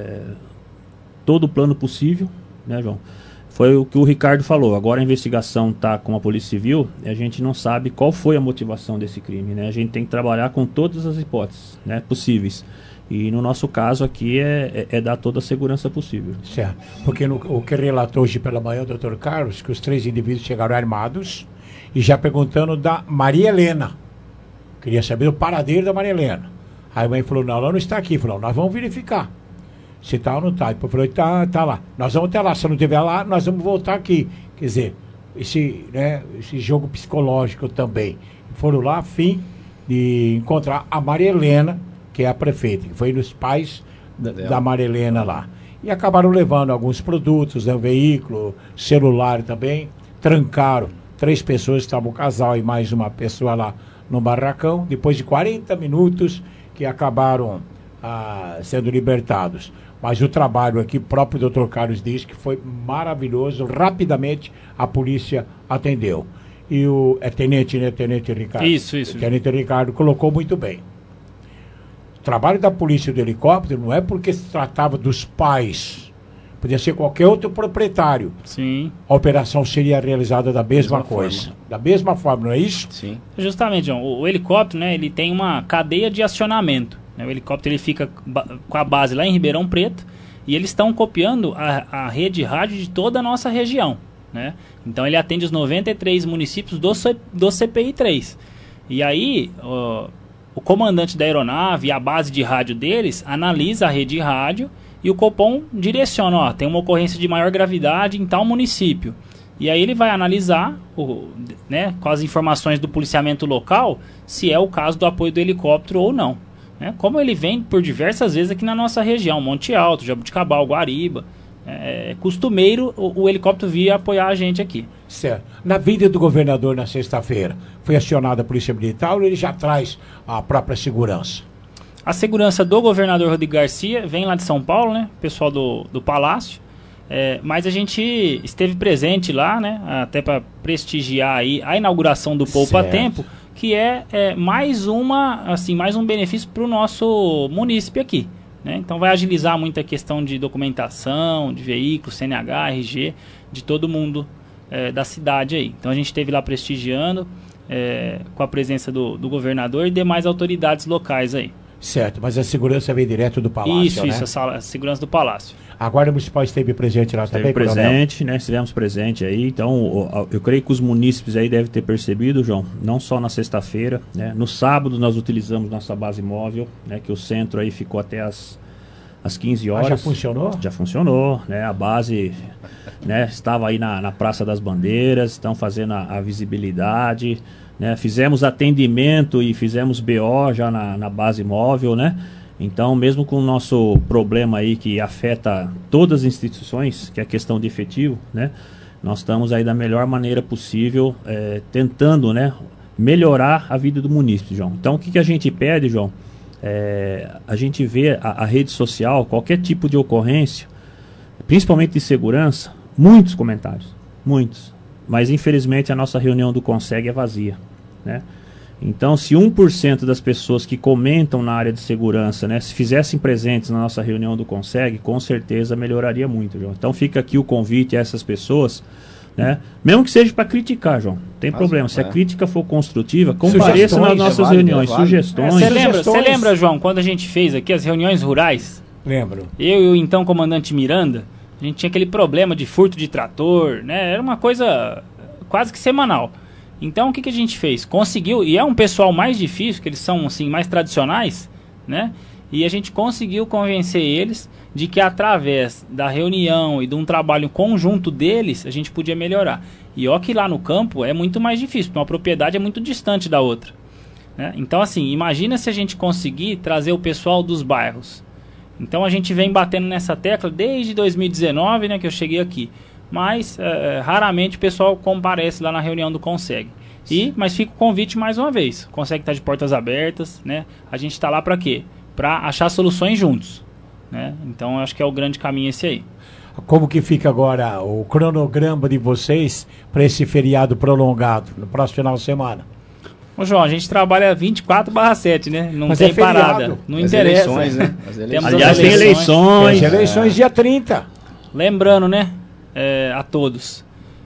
todo o plano possível, né, João? Foi o que o Ricardo falou, agora a investigação está com a Polícia Civil e a gente não sabe qual foi a motivação desse crime, né? A gente tem que trabalhar com todas as hipóteses, né, possíveis. E no nosso caso aqui é dar toda a segurança possível. Certo, porque o que relatou hoje pela manhã o Dr. Carlos, que os 3 indivíduos chegaram armados e já perguntando da Maria Helena. Queria saber o paradeiro da Maria Helena. Aí a mãe falou, não, ela não está aqui. Falou, nós vamos verificar se está ou não está. Depois falou, tá lá. Nós vamos até lá, se não estiver lá, nós vamos voltar aqui. Quer dizer, esse jogo psicológico também. Foram lá a fim de encontrar a Maria Helena, que é a prefeita, que foi nos pais da Maria Helena lá. E acabaram levando alguns produtos, né, veículo, celular também, trancaram. 3 pessoas, estavam o casal e mais uma pessoa lá no barracão, depois de 40 minutos que acabaram sendo libertados. Mas o trabalho aqui, o próprio Dr. Carlos disse que foi maravilhoso, rapidamente a polícia atendeu. E o Tenente, né, Tenente Ricardo? Isso. O Tenente Ricardo colocou muito bem. O trabalho da polícia do helicóptero não é porque se tratava dos pais, podia ser qualquer outro proprietário. Sim. A operação seria realizada da mesma coisa. Da mesma forma, não é isso? Sim. Justamente, João, o helicóptero, né, ele tem uma cadeia de acionamento. Né? O helicóptero ele fica com a base lá em Ribeirão Preto e eles estão copiando a rede rádio de toda a nossa região. Né? Então ele atende os 93 municípios do CPI 3. E aí o comandante da aeronave e a base de rádio deles analisa a rede de rádio e o Copom direciona, tem uma ocorrência de maior gravidade em tal município. E aí ele vai analisar, né, com as informações do policiamento local, se é o caso do apoio do helicóptero ou não. Né? Como ele vem por diversas vezes aqui na nossa região, Monte Alto, Jabuticabal, Guariba, é costumeiro o helicóptero vir apoiar a gente aqui. Certo. Na vinda do governador na sexta-feira, foi acionada a Polícia Militar ou ele já traz a própria segurança? A segurança do governador Rodrigo Garcia vem lá de São Paulo, né? Pessoal do Palácio. Mas a gente esteve presente lá, né? Até para prestigiar aí a inauguração do Poupa Tempo, que é mais um benefício para o nosso munícipe aqui. Né? Então vai agilizar muito a questão de documentação, de veículos, CNH, RG, de todo mundo da cidade aí. Então a gente esteve lá prestigiando com a presença do governador e demais autoridades locais aí. Certo, mas a segurança vem direto do Palácio, Isso, a segurança do Palácio. A Guarda Municipal esteve presente lá também, presente, né? Estivemos presente aí, então eu creio que os munícipes aí devem ter percebido, João, não só na sexta-feira, né? No sábado nós utilizamos nossa base móvel, né? Que o centro aí ficou até as 15 horas. Já funcionou? Já funcionou, né? A base, né, estava aí na Praça das Bandeiras, estão fazendo a visibilidade, né? Fizemos atendimento e fizemos BO já na base móvel, né? Então, mesmo com o nosso problema aí que afeta todas as instituições, que é a questão de efetivo, né? Nós estamos aí da melhor maneira possível, tentando, né, melhorar a vida do munícipe, João. Então, o que a gente pede, João? A gente vê a rede social, qualquer tipo de ocorrência, principalmente de segurança, muitos comentários, muitos. Mas, infelizmente, a nossa reunião do Conseg é vazia, né? Então, se 1% das pessoas que comentam na área de segurança, né, se fizessem presentes na nossa reunião do Conseg, com certeza melhoraria muito, João. Então, fica aqui o convite a essas pessoas, né? Mesmo que seja para criticar, João. Tem problema. Se a crítica for construtiva, compareça nas nossas reuniões, sugestões. Você lembra, João, quando a gente fez aqui as reuniões rurais? Lembro. Eu e o então comandante Miranda, a gente tinha aquele problema de furto de trator, né? Era uma coisa quase que semanal. Então o que a gente fez? Conseguiu, e é um pessoal mais difícil, que eles são assim, mais tradicionais, né? E a gente conseguiu convencer eles de que através da reunião e de um trabalho conjunto deles, a gente podia melhorar. E ó que lá no campo é muito mais difícil, porque uma propriedade é muito distante da outra, né? Então assim, imagina se a gente conseguir trazer o pessoal dos bairros. Então a gente vem batendo nessa tecla desde 2019, né, que eu cheguei aqui. Mas raramente o pessoal comparece lá na reunião do Conseg. Mas fica o convite mais uma vez. O Conseg está de portas abertas, né? A gente está lá para quê? Para achar soluções juntos, né? Então eu acho que é o grande caminho esse aí. Como que fica agora o cronograma de vocês para esse feriado prolongado no próximo final de semana? Ô João, a gente trabalha 24/7, né? Não Mas tem feriado. parada. Não As interessa. Eleições, né? As eleições. Aliás, tem eleições. Tem as eleições dia 30. Lembrando, né? A todos.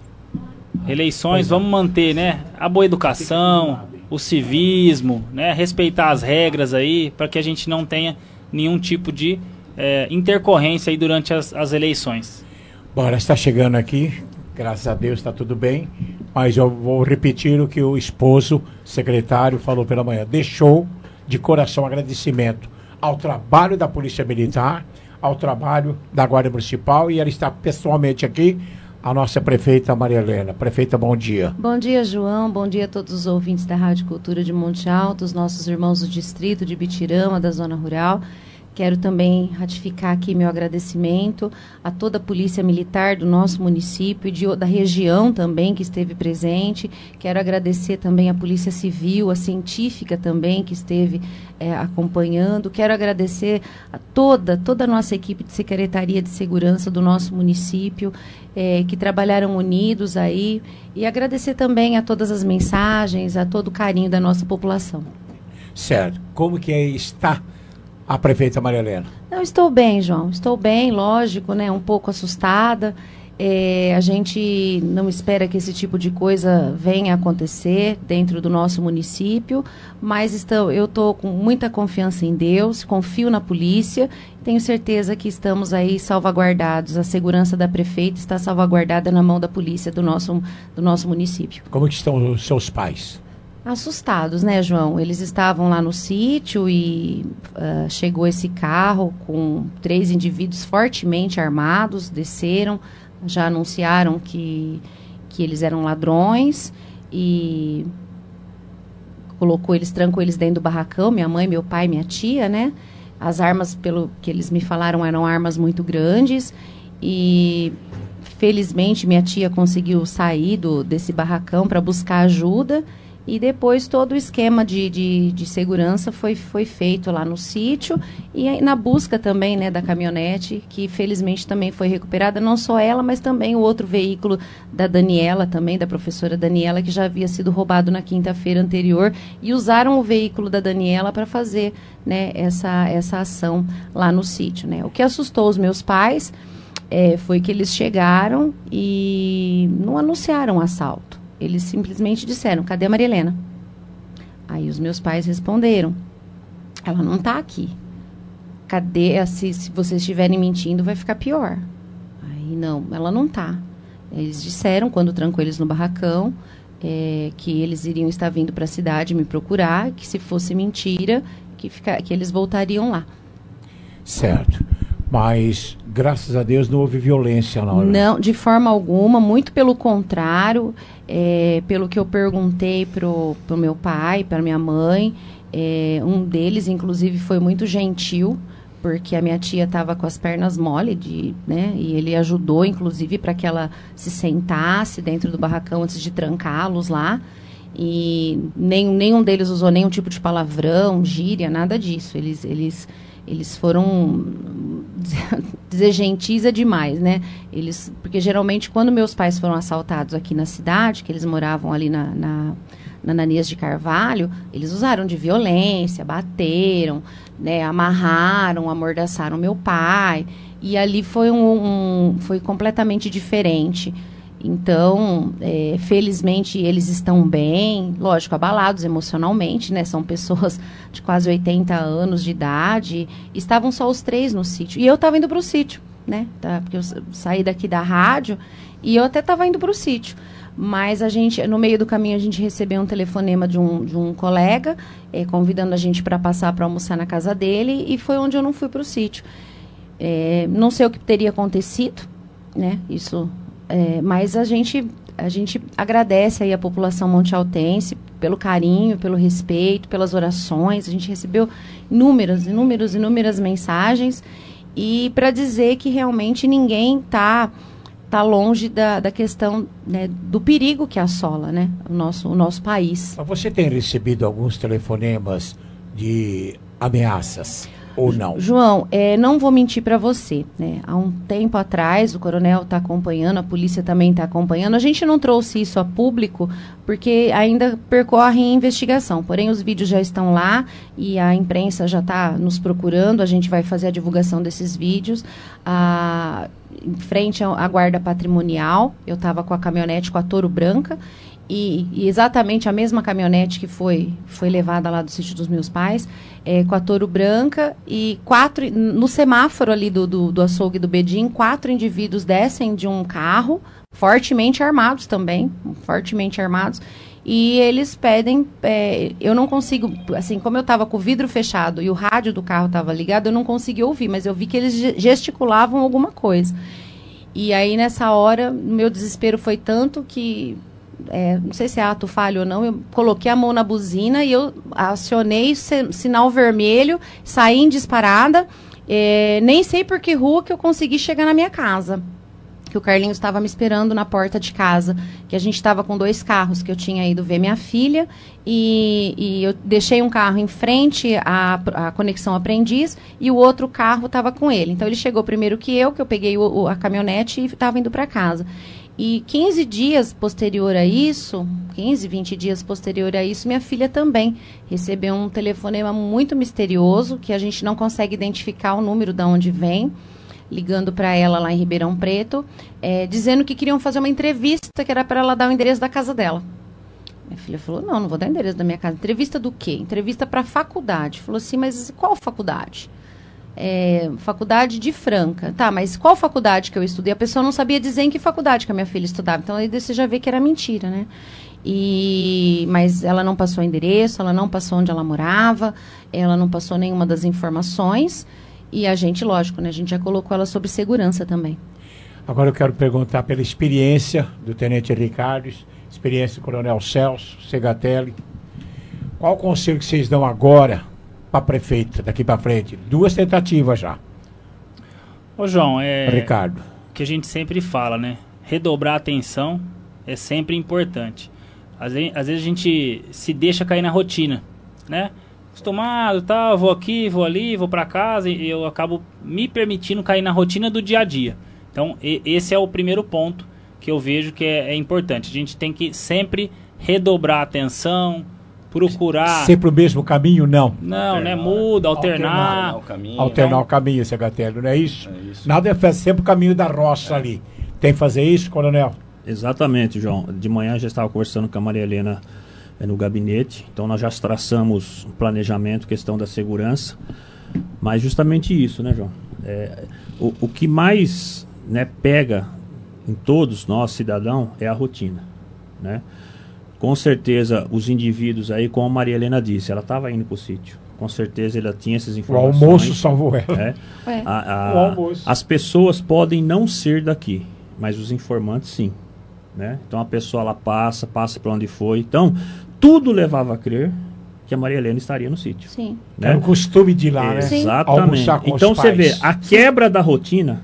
Eleições, vamos manter, né? A boa educação, o civismo, né? Respeitar as regras aí, para que a gente não tenha nenhum tipo de intercorrência aí durante as eleições. Bora, está chegando aqui, graças a Deus está tudo bem, mas eu vou repetir o que o esposo, secretário, falou pela manhã. Deixou de coração agradecimento ao trabalho da Polícia Militar, ao trabalho da Guarda Municipal, e ela está pessoalmente aqui, a nossa prefeita Maria Helena. Prefeita, bom dia. Bom dia, João. Bom dia a todos os ouvintes da Rádio Cultura de Monte Alto, os nossos irmãos do distrito de Bitirama, da zona rural. Quero também ratificar aqui meu agradecimento a toda a Polícia Militar do nosso município e da região também que esteve presente. Quero agradecer também a Polícia Civil, a científica também que esteve acompanhando. Quero agradecer a toda a nossa equipe de Secretaria de Segurança do nosso município, que trabalharam unidos aí. E agradecer também a todas as mensagens, a todo o carinho da nossa população. Certo. Como que está a prefeita Maria Helena? Eu estou bem, João. Estou bem, lógico, né? Um pouco assustada. A gente não espera que esse tipo de coisa venha a acontecer dentro do nosso município, mas eu estou com muita confiança em Deus, confio na polícia, tenho certeza que estamos aí salvaguardados. A segurança da prefeita está salvaguardada na mão da polícia do nosso município. Como que estão os seus pais? Assustados, né, João? Eles estavam lá no sítio e chegou esse carro com 3 indivíduos fortemente armados, desceram, já anunciaram que eles eram ladrões e trancou eles dentro do barracão, minha mãe, meu pai, minha tia, né? As armas, pelo que eles me falaram, eram armas muito grandes e felizmente minha tia conseguiu sair desse barracão para buscar ajuda. E depois todo o esquema de segurança foi feito lá no sítio e na busca também, né, da caminhonete, que felizmente também foi recuperada, não só ela, mas também o outro veículo da Daniela também, da professora Daniela, que já havia sido roubado na quinta-feira anterior, e usaram o veículo da Daniela para fazer, né, essa ação lá no sítio, né. O que assustou os meus pais foi que eles chegaram e não anunciaram o assalto. Eles simplesmente disseram, cadê a Maria Helena? Aí os meus pais responderam, ela não está aqui. Cadê? Se vocês estiverem mentindo, vai ficar pior. Aí não, ela não está. Eles disseram, quando trancou eles no barracão, que eles iriam estar vindo para a cidade me procurar, que se fosse mentira, que eles voltariam lá. Certo. Mas, graças a Deus, não houve violência na hora. Não, de forma alguma, muito pelo contrário. Pelo que eu perguntei pro meu pai, para minha mãe, um deles, inclusive, foi muito gentil, porque a minha tia estava com as pernas mole, né, e ele ajudou, inclusive, para que ela se sentasse dentro do barracão antes de trancá-los lá. E nenhum deles usou nenhum tipo de palavrão, gíria, nada disso. Eles foram dizer gentis é demais, né? Porque geralmente quando meus pais foram assaltados aqui na cidade, que eles moravam ali na Ananias de Carvalho, eles usaram de violência, bateram, né? Amarraram, amordaçaram meu pai, e ali foi completamente diferente. Então, felizmente, eles estão bem, lógico, abalados emocionalmente, né? São pessoas de quase 80 anos de idade. Estavam só os 3 no sítio. E eu estava indo para o sítio, né? Porque eu saí daqui da rádio e eu até estava indo para o sítio. Mas no meio do caminho, a gente recebeu um telefonema de um colega, convidando a gente para passar para almoçar na casa dele, e foi onde eu não fui para o sítio. Não sei o que teria acontecido, né? Isso... mas a gente agradece aí a população montealtense pelo carinho, pelo respeito, pelas orações. A gente recebeu inúmeras mensagens, e para dizer que realmente ninguém tá longe da questão, né, do perigo que assola, né, o nosso país. Mas você tem recebido alguns telefonemas de ameaças? Ou não? João, não vou mentir para você, né? Há um tempo atrás, o coronel está acompanhando, a polícia também está acompanhando. A gente não trouxe isso a público porque ainda percorre em investigação. Porém, os vídeos já estão lá e a imprensa já está nos procurando. A gente vai fazer a divulgação desses vídeos. Em frente à guarda patrimonial, eu estava com a caminhonete com a Toro Branca. E exatamente a mesma caminhonete que foi levada lá do sítio dos meus pais, com a Toro Branca, e 4, no semáforo ali do açougue do Bedim, 4 indivíduos descem de um carro, fortemente armados também, e eles pedem, eu não consigo, assim, como eu estava com o vidro fechado e o rádio do carro estava ligado, eu não consegui ouvir, mas eu vi que eles gesticulavam alguma coisa. E aí, nessa hora, meu desespero foi tanto que... não sei se é ato falho ou não, eu coloquei a mão na buzina e eu acionei sinal vermelho, saí em disparada, nem sei por que rua que eu consegui chegar na minha casa, que o Carlinhos estava me esperando na porta de casa, que a gente estava com 2 carros, que eu tinha ido ver minha filha, e eu deixei um carro em frente à Conexão Aprendiz, e o outro carro estava com ele. Então ele chegou primeiro que eu peguei a caminhonete e estava indo para casa. E 15 dias posterior a isso, 20 dias posterior a isso, minha filha também recebeu um telefonema muito misterioso, que a gente não consegue identificar o número de onde vem, ligando para ela lá em Ribeirão Preto, dizendo que queriam fazer uma entrevista, que era para ela dar o endereço da casa dela. Minha filha falou, não vou dar o endereço da minha casa. Entrevista do quê? Entrevista para faculdade. Falou assim, mas qual faculdade? Faculdade de Franca. Tá, mas qual faculdade que eu estudei? A pessoa não sabia dizer em que faculdade que a minha filha estudava. Então aí você já vê que era mentira, né? Mas ela não passou o endereço, ela não passou onde ela morava, ela não passou nenhuma das informações. E a gente, lógico, né? A gente já colocou ela sob segurança também. Agora eu quero perguntar pela experiência do Tenente Ricardo, experiência do Coronel Celso Segatelli. Qual o conselho que vocês dão agora para a prefeita, daqui para frente? 2 tentativas já. Ô João, Ricardo, o que a gente sempre fala, né? Redobrar a atenção é sempre importante. Às vezes a gente se deixa cair na rotina, né? Acostumado, tá, vou aqui, vou ali, vou para casa, e eu acabo me permitindo cair na rotina do dia a dia. Então, esse é o primeiro ponto que eu vejo que é importante. A gente tem que sempre redobrar a atenção, procurar... Sempre o mesmo caminho, não? Não, né? Muda, alternar. Alternar o caminho, Segatelli, não é isso? Nada é sempre o caminho da roça ali. Tem que fazer isso, Coronel? Exatamente, João. De manhã já estava conversando com a Maria Helena no gabinete, então nós já traçamos um planejamento, questão da segurança, mas justamente isso, né, João? O que mais, né, pega em todos nós, cidadão, é a rotina, né? Com certeza, os indivíduos aí, como a Maria Helena disse, ela estava indo para o sítio. Com certeza, ela tinha essas informações. O almoço salvou ela. O almoço. As pessoas podem não ser daqui, mas os informantes, sim. Né? Então, a pessoa ela passa para onde foi. Então, tudo levava a crer que a Maria Helena estaria no sítio. Sim. Né? Era o costume de ir lá, né? Exatamente. Então, você vê, a quebra da rotina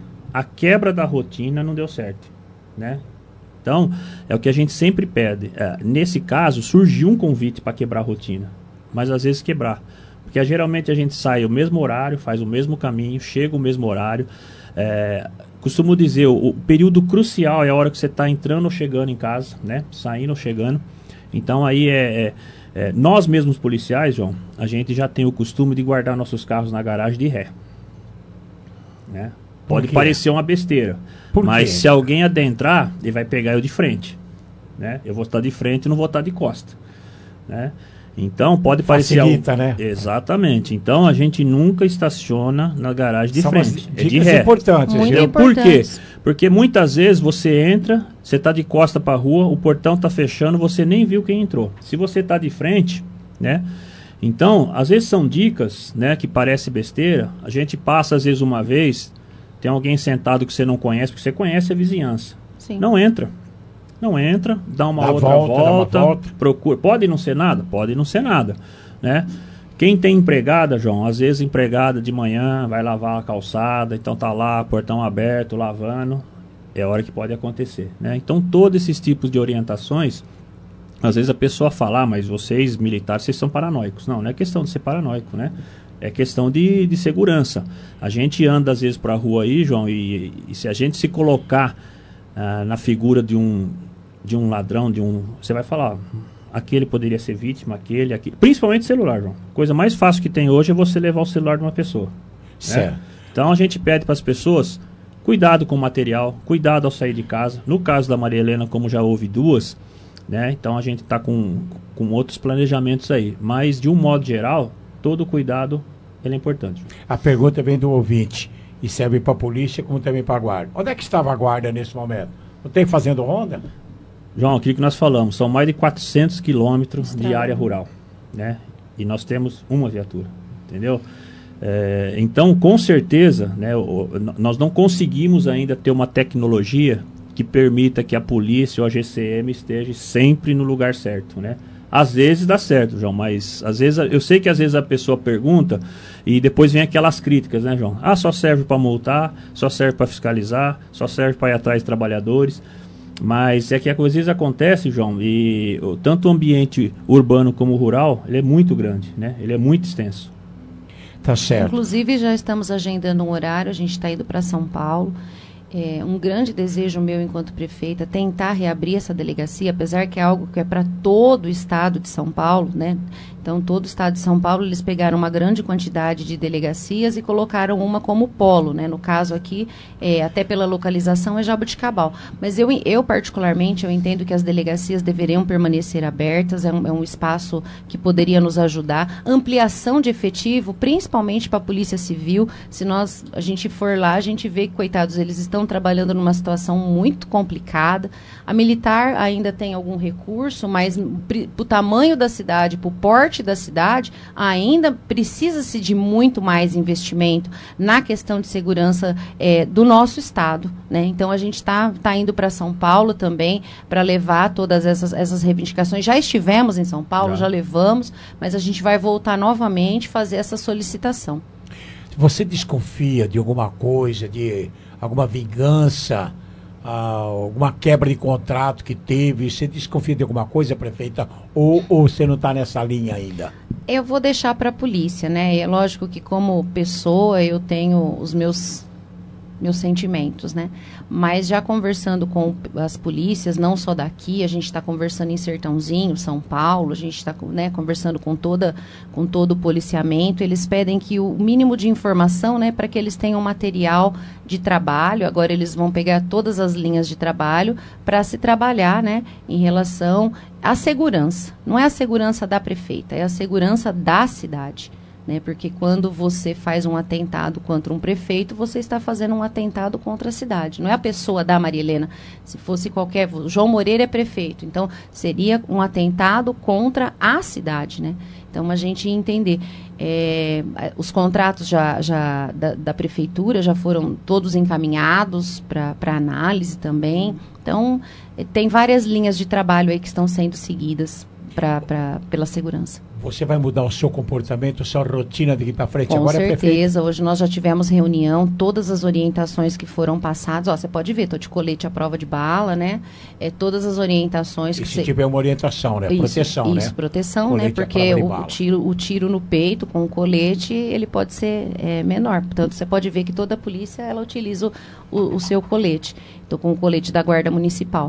não deu certo. Né? Então, é o que a gente sempre pede. Nesse caso, surgiu um convite para quebrar a rotina. Mas às vezes quebrar. Porque geralmente a gente sai o mesmo horário, faz o mesmo caminho, chega o mesmo horário. Costumo dizer, o período crucial é a hora que você está entrando ou chegando em casa, né? Saindo ou chegando. Então aí nós mesmos policiais, João, a gente já tem o costume de guardar nossos carros na garagem de ré. Né? Pode parecer uma besteira. Mas se alguém adentrar, ele vai pegar eu de frente. Né? Eu vou estar de frente e não vou estar de costa. Né? Então pode parecer... Facilita, né? Exatamente. Então a gente nunca estaciona na garagem de frente. É de ré. Importantes. Por quê? Porque muitas vezes você entra, você está de costa para a rua, o portão está fechando, você nem viu quem entrou. Se você está de frente, né? Então, às vezes são dicas, né, que parece besteira. A gente passa às vezes uma vez, tem alguém sentado que você não conhece, porque você conhece a vizinhança. Sim. Não entra, dá uma outra volta, procura. Pode não ser nada? Pode não ser nada, né? Quem tem empregada, João, às vezes empregada de manhã vai lavar a calçada, então tá lá, portão aberto, lavando, é a hora que pode acontecer, né? Então todos esses tipos de orientações, às vezes a pessoa fala, mas vocês militares, vocês são paranoicos. Não é questão de ser paranoico, né? É questão de segurança. A gente anda às vezes pra rua aí, João, e se a gente se colocar na figura de um ladrão, você vai falar, aquele poderia ser vítima, aquele. Principalmente celular, João. A coisa mais fácil que tem hoje é você levar o celular de uma pessoa. Certo. Né? Então a gente pede para as pessoas cuidado com o material, cuidado ao sair de casa. No caso da Maria Helena, como já houve duas, né? Então a gente está com outros planejamentos aí. Mas de um modo geral, todo cuidado ele é importante. A pergunta vem do ouvinte e serve para a polícia como também para a guarda. Onde é que estava a guarda nesse momento? Não tem fazendo ronda? João, aquilo que nós falamos, são mais de 400 quilômetros de área rural, né? E nós temos uma viatura, entendeu? Então, com certeza, né, nós não conseguimos ainda ter uma tecnologia que permita que a polícia ou a GCM esteja sempre no lugar certo, né? Às vezes dá certo, João, mas às vezes eu sei que às vezes a pessoa pergunta e depois vem aquelas críticas, né, João? Só serve para multar, só serve para fiscalizar, só serve para ir atrás de trabalhadores. Mas é que às vezes acontece, João, e tanto o ambiente urbano como o rural, ele é muito grande, né? Ele é muito extenso. Tá certo. Inclusive já estamos agendando um horário, a gente está indo para São Paulo. Um grande desejo meu enquanto prefeita tentar reabrir essa delegacia, apesar que é algo que é para todo o estado de São Paulo, né? Então, todo o estado de São Paulo, eles pegaram uma grande quantidade de delegacias e colocaram uma como polo, né? No caso aqui, até pela localização, é Jaboticabal. Mas eu particularmente, eu entendo que as delegacias deveriam permanecer abertas, é um espaço que poderia nos ajudar. Ampliação de efetivo, principalmente para a Polícia Civil. Se a gente for lá, a gente vê que, coitados, eles estão trabalhando numa situação muito complicada. A militar ainda tem algum recurso, mas para o tamanho da cidade, para o porte da cidade, ainda precisa-se de muito mais investimento na questão de segurança do nosso estado, né? Então a gente está indo para São Paulo também para levar todas essas reivindicações. Já estivemos em São Paulo, já levamos, mas a gente vai voltar novamente fazer essa solicitação. Você desconfia de alguma coisa, de alguma vingança, alguma quebra de contrato que teve? Você desconfia de alguma coisa, prefeita? Ou você não está nessa linha ainda? Eu vou deixar para a polícia, né? É lógico que como pessoa eu tenho os meus sentimentos, né? Mas já conversando com as polícias, não só daqui, a gente está conversando em Sertãozinho, São Paulo, a gente está, né, conversando com todo o policiamento. Eles pedem que o mínimo de informação, né, para que eles tenham material de trabalho. Agora eles vão pegar todas as linhas de trabalho para se trabalhar, né, em relação à segurança. Não é a segurança da prefeita, é a segurança da cidade. Né, porque quando você faz um atentado contra um prefeito, você está fazendo um atentado contra a cidade. Não é a pessoa da Maria Helena. Se fosse João Moreira é prefeito, então seria um atentado contra a cidade, né? Então a gente ia entender. Os contratos da prefeitura já foram todos encaminhados para análise também. Então tem várias linhas de trabalho aí que estão sendo seguidas pela segurança. Você vai mudar o seu comportamento, a sua rotina daqui para frente? Com agora, certeza. Hoje nós já tivemos reunião, todas as orientações que foram passadas. Você pode ver, estou de colete à prova de bala, né? Todas as orientações. E se tiver uma orientação, né? Proteção, né? Isso, proteção, colete, né? Porque o tiro no peito com o colete, ele pode ser menor. Portanto, você pode ver que toda a polícia, ela utiliza o seu colete. Estou com o colete da Guarda Municipal.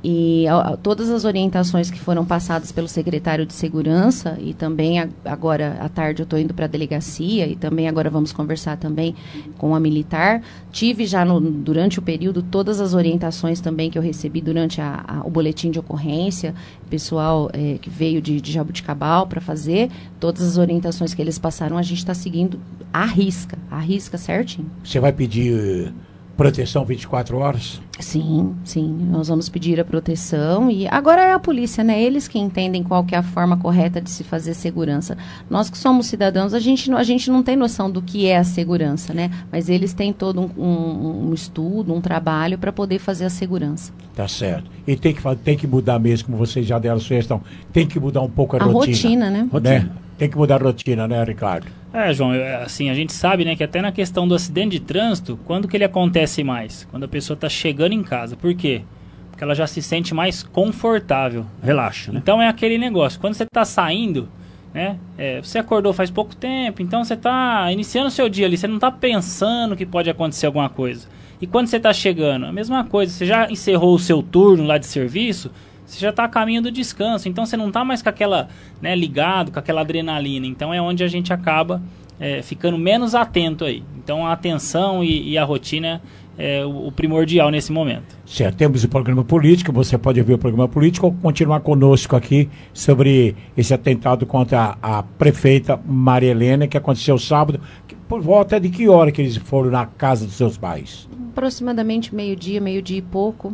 E todas as orientações que foram passadas pelo secretário de Segurança, e também agora à tarde eu estou indo para a delegacia, e também agora vamos conversar também com a militar. Tive já durante o período todas as orientações também que eu recebi durante o boletim de ocorrência, pessoal que veio de Jaboticabal para fazer, todas as orientações que eles passaram a gente está seguindo à risca certinho. Você vai pedir proteção 24 horas? Sim, nós vamos pedir a proteção e agora é a polícia, né? Eles que entendem qual que é a forma correta de se fazer segurança. Nós que somos cidadãos, a gente não tem noção do que é a segurança, né? Mas eles têm todo um estudo, um trabalho para poder fazer a segurança. Tá certo. E tem que mudar mesmo, como vocês já deram sugestão, tem que mudar um pouco a rotina, né? Tem que mudar a rotina, né, Ricardo? João, assim, a gente sabe, né, que até na questão do acidente de trânsito, quando que ele acontece mais? Quando a pessoa está chegando em casa. Por quê? Porque ela já se sente mais confortável. Relaxa, né? Então é aquele negócio, quando você está saindo, né, você acordou faz pouco tempo, então você está iniciando o seu dia ali, você não está pensando que pode acontecer alguma coisa. E quando você está chegando, a mesma coisa, você já encerrou o seu turno lá de serviço, você já está a caminho do descanso, então você não está mais com aquela, né, ligado, com aquela adrenalina. Então é onde a gente acaba ficando menos atento aí. Então a atenção e a rotina é o primordial nesse momento. Certo, temos o programa político, você pode ouvir o programa político ou continuar conosco aqui sobre esse atentado contra a prefeita Maria Helena, que aconteceu sábado. Por volta de que hora que eles foram na casa dos seus pais? Aproximadamente meio-dia e pouco.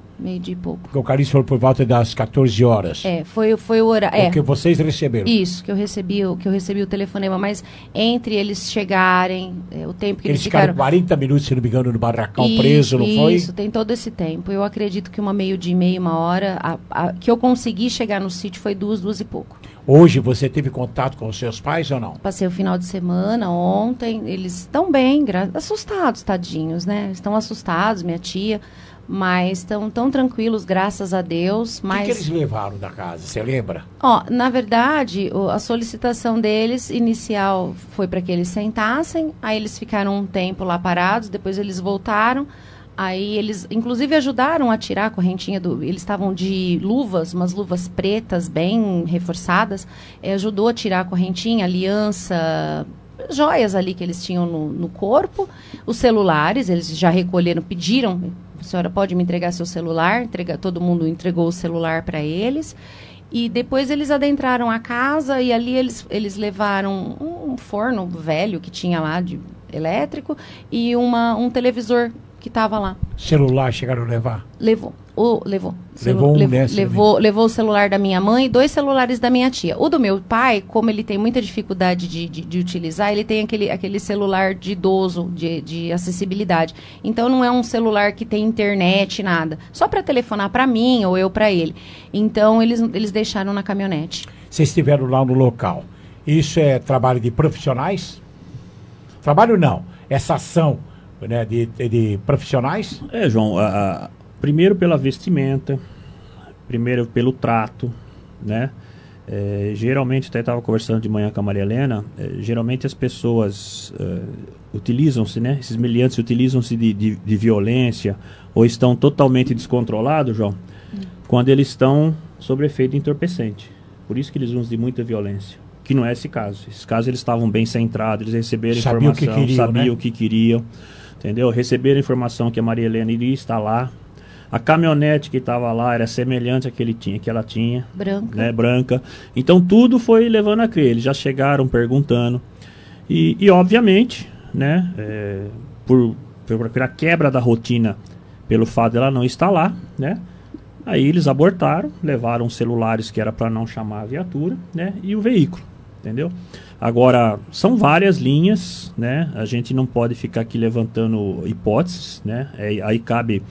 Porque o Carlinhos falou por volta das 14 horas. Foi o horário. O que vocês receberam. Isso, que eu recebi o telefonema, mas entre eles chegarem, o tempo que eles ficaram 40 minutos, se não me engano, no barracão preso, não foi? Isso, tem todo esse tempo. Eu acredito que uma meio-dia e meia, uma hora, que eu consegui chegar no sítio foi 2 e pouco. Hoje você teve contato com os seus pais ou não? Passei o final de semana, ontem, eles estão bem, assustados, tadinhos, né? Estão assustados, minha tia, mas estão tão tranquilos, graças a Deus. Mas... O que eles levaram da casa, você lembra? Na verdade, a solicitação deles inicial foi para que eles sentassem, aí eles ficaram um tempo lá parados, depois eles voltaram, aí eles inclusive ajudaram a tirar a correntinha eles estavam de luvas, umas luvas pretas bem reforçadas, ajudou a tirar a correntinha, aliança, joias ali que eles tinham no corpo, os celulares, eles já recolheram, pediram, a senhora pode me entregar seu celular? Todo mundo entregou o celular para eles. E depois eles adentraram a casa e ali eles levaram um forno velho que tinha lá, elétrico, e um televisor que estava lá. Celular chegaram a levar? Levou. Levou o celular da minha mãe e 2 celulares da minha tia. O do meu pai, como ele tem muita dificuldade de utilizar, ele tem aquele celular de idoso, de acessibilidade. Então não é um celular que tem internet, nada. Só para telefonar para mim ou eu para ele. Então eles deixaram na caminhonete. Vocês estiveram lá no local. Isso é trabalho de profissionais? Trabalho não. Essa ação, né, de profissionais? João, primeiro pela vestimenta, primeiro pelo trato, né? Geralmente, até estava conversando de manhã com a Maria Helena, geralmente as pessoas utilizam-se, né? Esses meliantes utilizam-se de violência ou estão totalmente descontrolados, João, quando eles estão sob efeito entorpecente. Por isso que eles usam de muita violência, que não é esse caso. Esse caso eles estavam bem centrados, eles receberam informação, sabiam o que queriam, entendeu? Receberam informação que a Maria Helena iria estar lá. A caminhonete que estava lá era semelhante à que ela tinha. Branca. Né, branca. Então tudo foi levando a crer. Eles já chegaram perguntando. E obviamente, né, por a quebra da rotina, pelo fato dela não estar lá, né, aí eles abortaram, levaram os celulares que era para não chamar a viatura, né, e o veículo, entendeu? Agora, são várias linhas, né, a gente não pode ficar aqui levantando hipóteses, né, aí cabe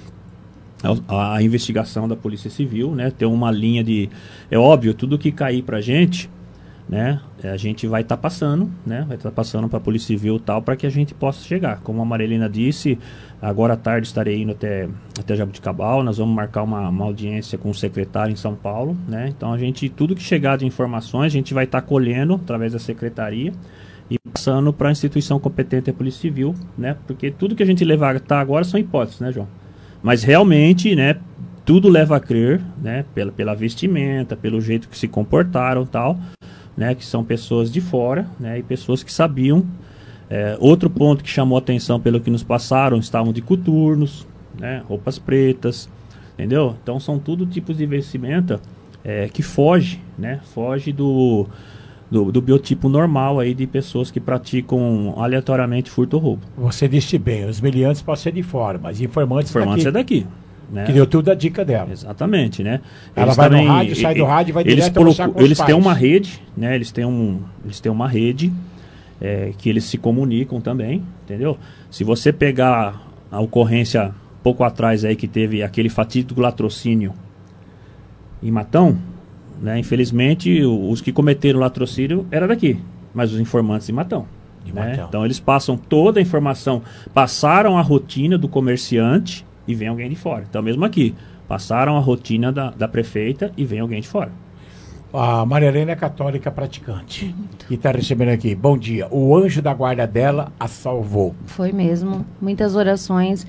a investigação da Polícia Civil, né? Ter uma linha de... É óbvio, tudo que cair pra gente, né? A gente vai estar passando, né? Vai estar passando pra Polícia Civil e tal, para que a gente possa chegar. Como a Marilena disse, agora à tarde estarei indo até Jaboticabal, nós vamos marcar uma audiência com o secretário em São Paulo, né? Então tudo que chegar de informações, a gente vai estar colhendo através da secretaria e passando para a instituição competente, a Polícia Civil, né? Porque tudo que a gente levar agora são hipóteses, né, João? Mas realmente, né, tudo leva a crer, né, pela vestimenta, pelo jeito que se comportaram, tal, né, que são pessoas de fora, né, e pessoas que sabiam. Outro ponto que chamou atenção pelo que nos passaram, estavam de coturnos, né, roupas pretas, entendeu? Então são tudo tipos de vestimenta que foge, né, foge do biotipo normal aí de pessoas que praticam aleatoriamente furto ou roubo. Você disse bem, os meliantes podem ser de fora, mas informantes é daqui. Né? Que deu tudo a dica dela. Exatamente, né? Ela eles vai também, no rádio, sai do rádio e vai direto almoçar com os eles pais. têm uma rede, né? Eles têm uma rede que eles se comunicam também, entendeu? Se você pegar a ocorrência pouco atrás aí que teve aquele fatídico latrocínio em Matão, né? Infelizmente os que cometeram o latrocínio eram daqui, mas os informantes em Matão. Né? Então eles passam toda a informação, passaram a rotina do comerciante e vem alguém de fora. Então mesmo aqui, passaram a rotina da prefeita e vem alguém de fora. A Maria Helena é católica praticante e está recebendo aqui, bom dia, o anjo da guarda dela a salvou. Foi mesmo, muitas orações.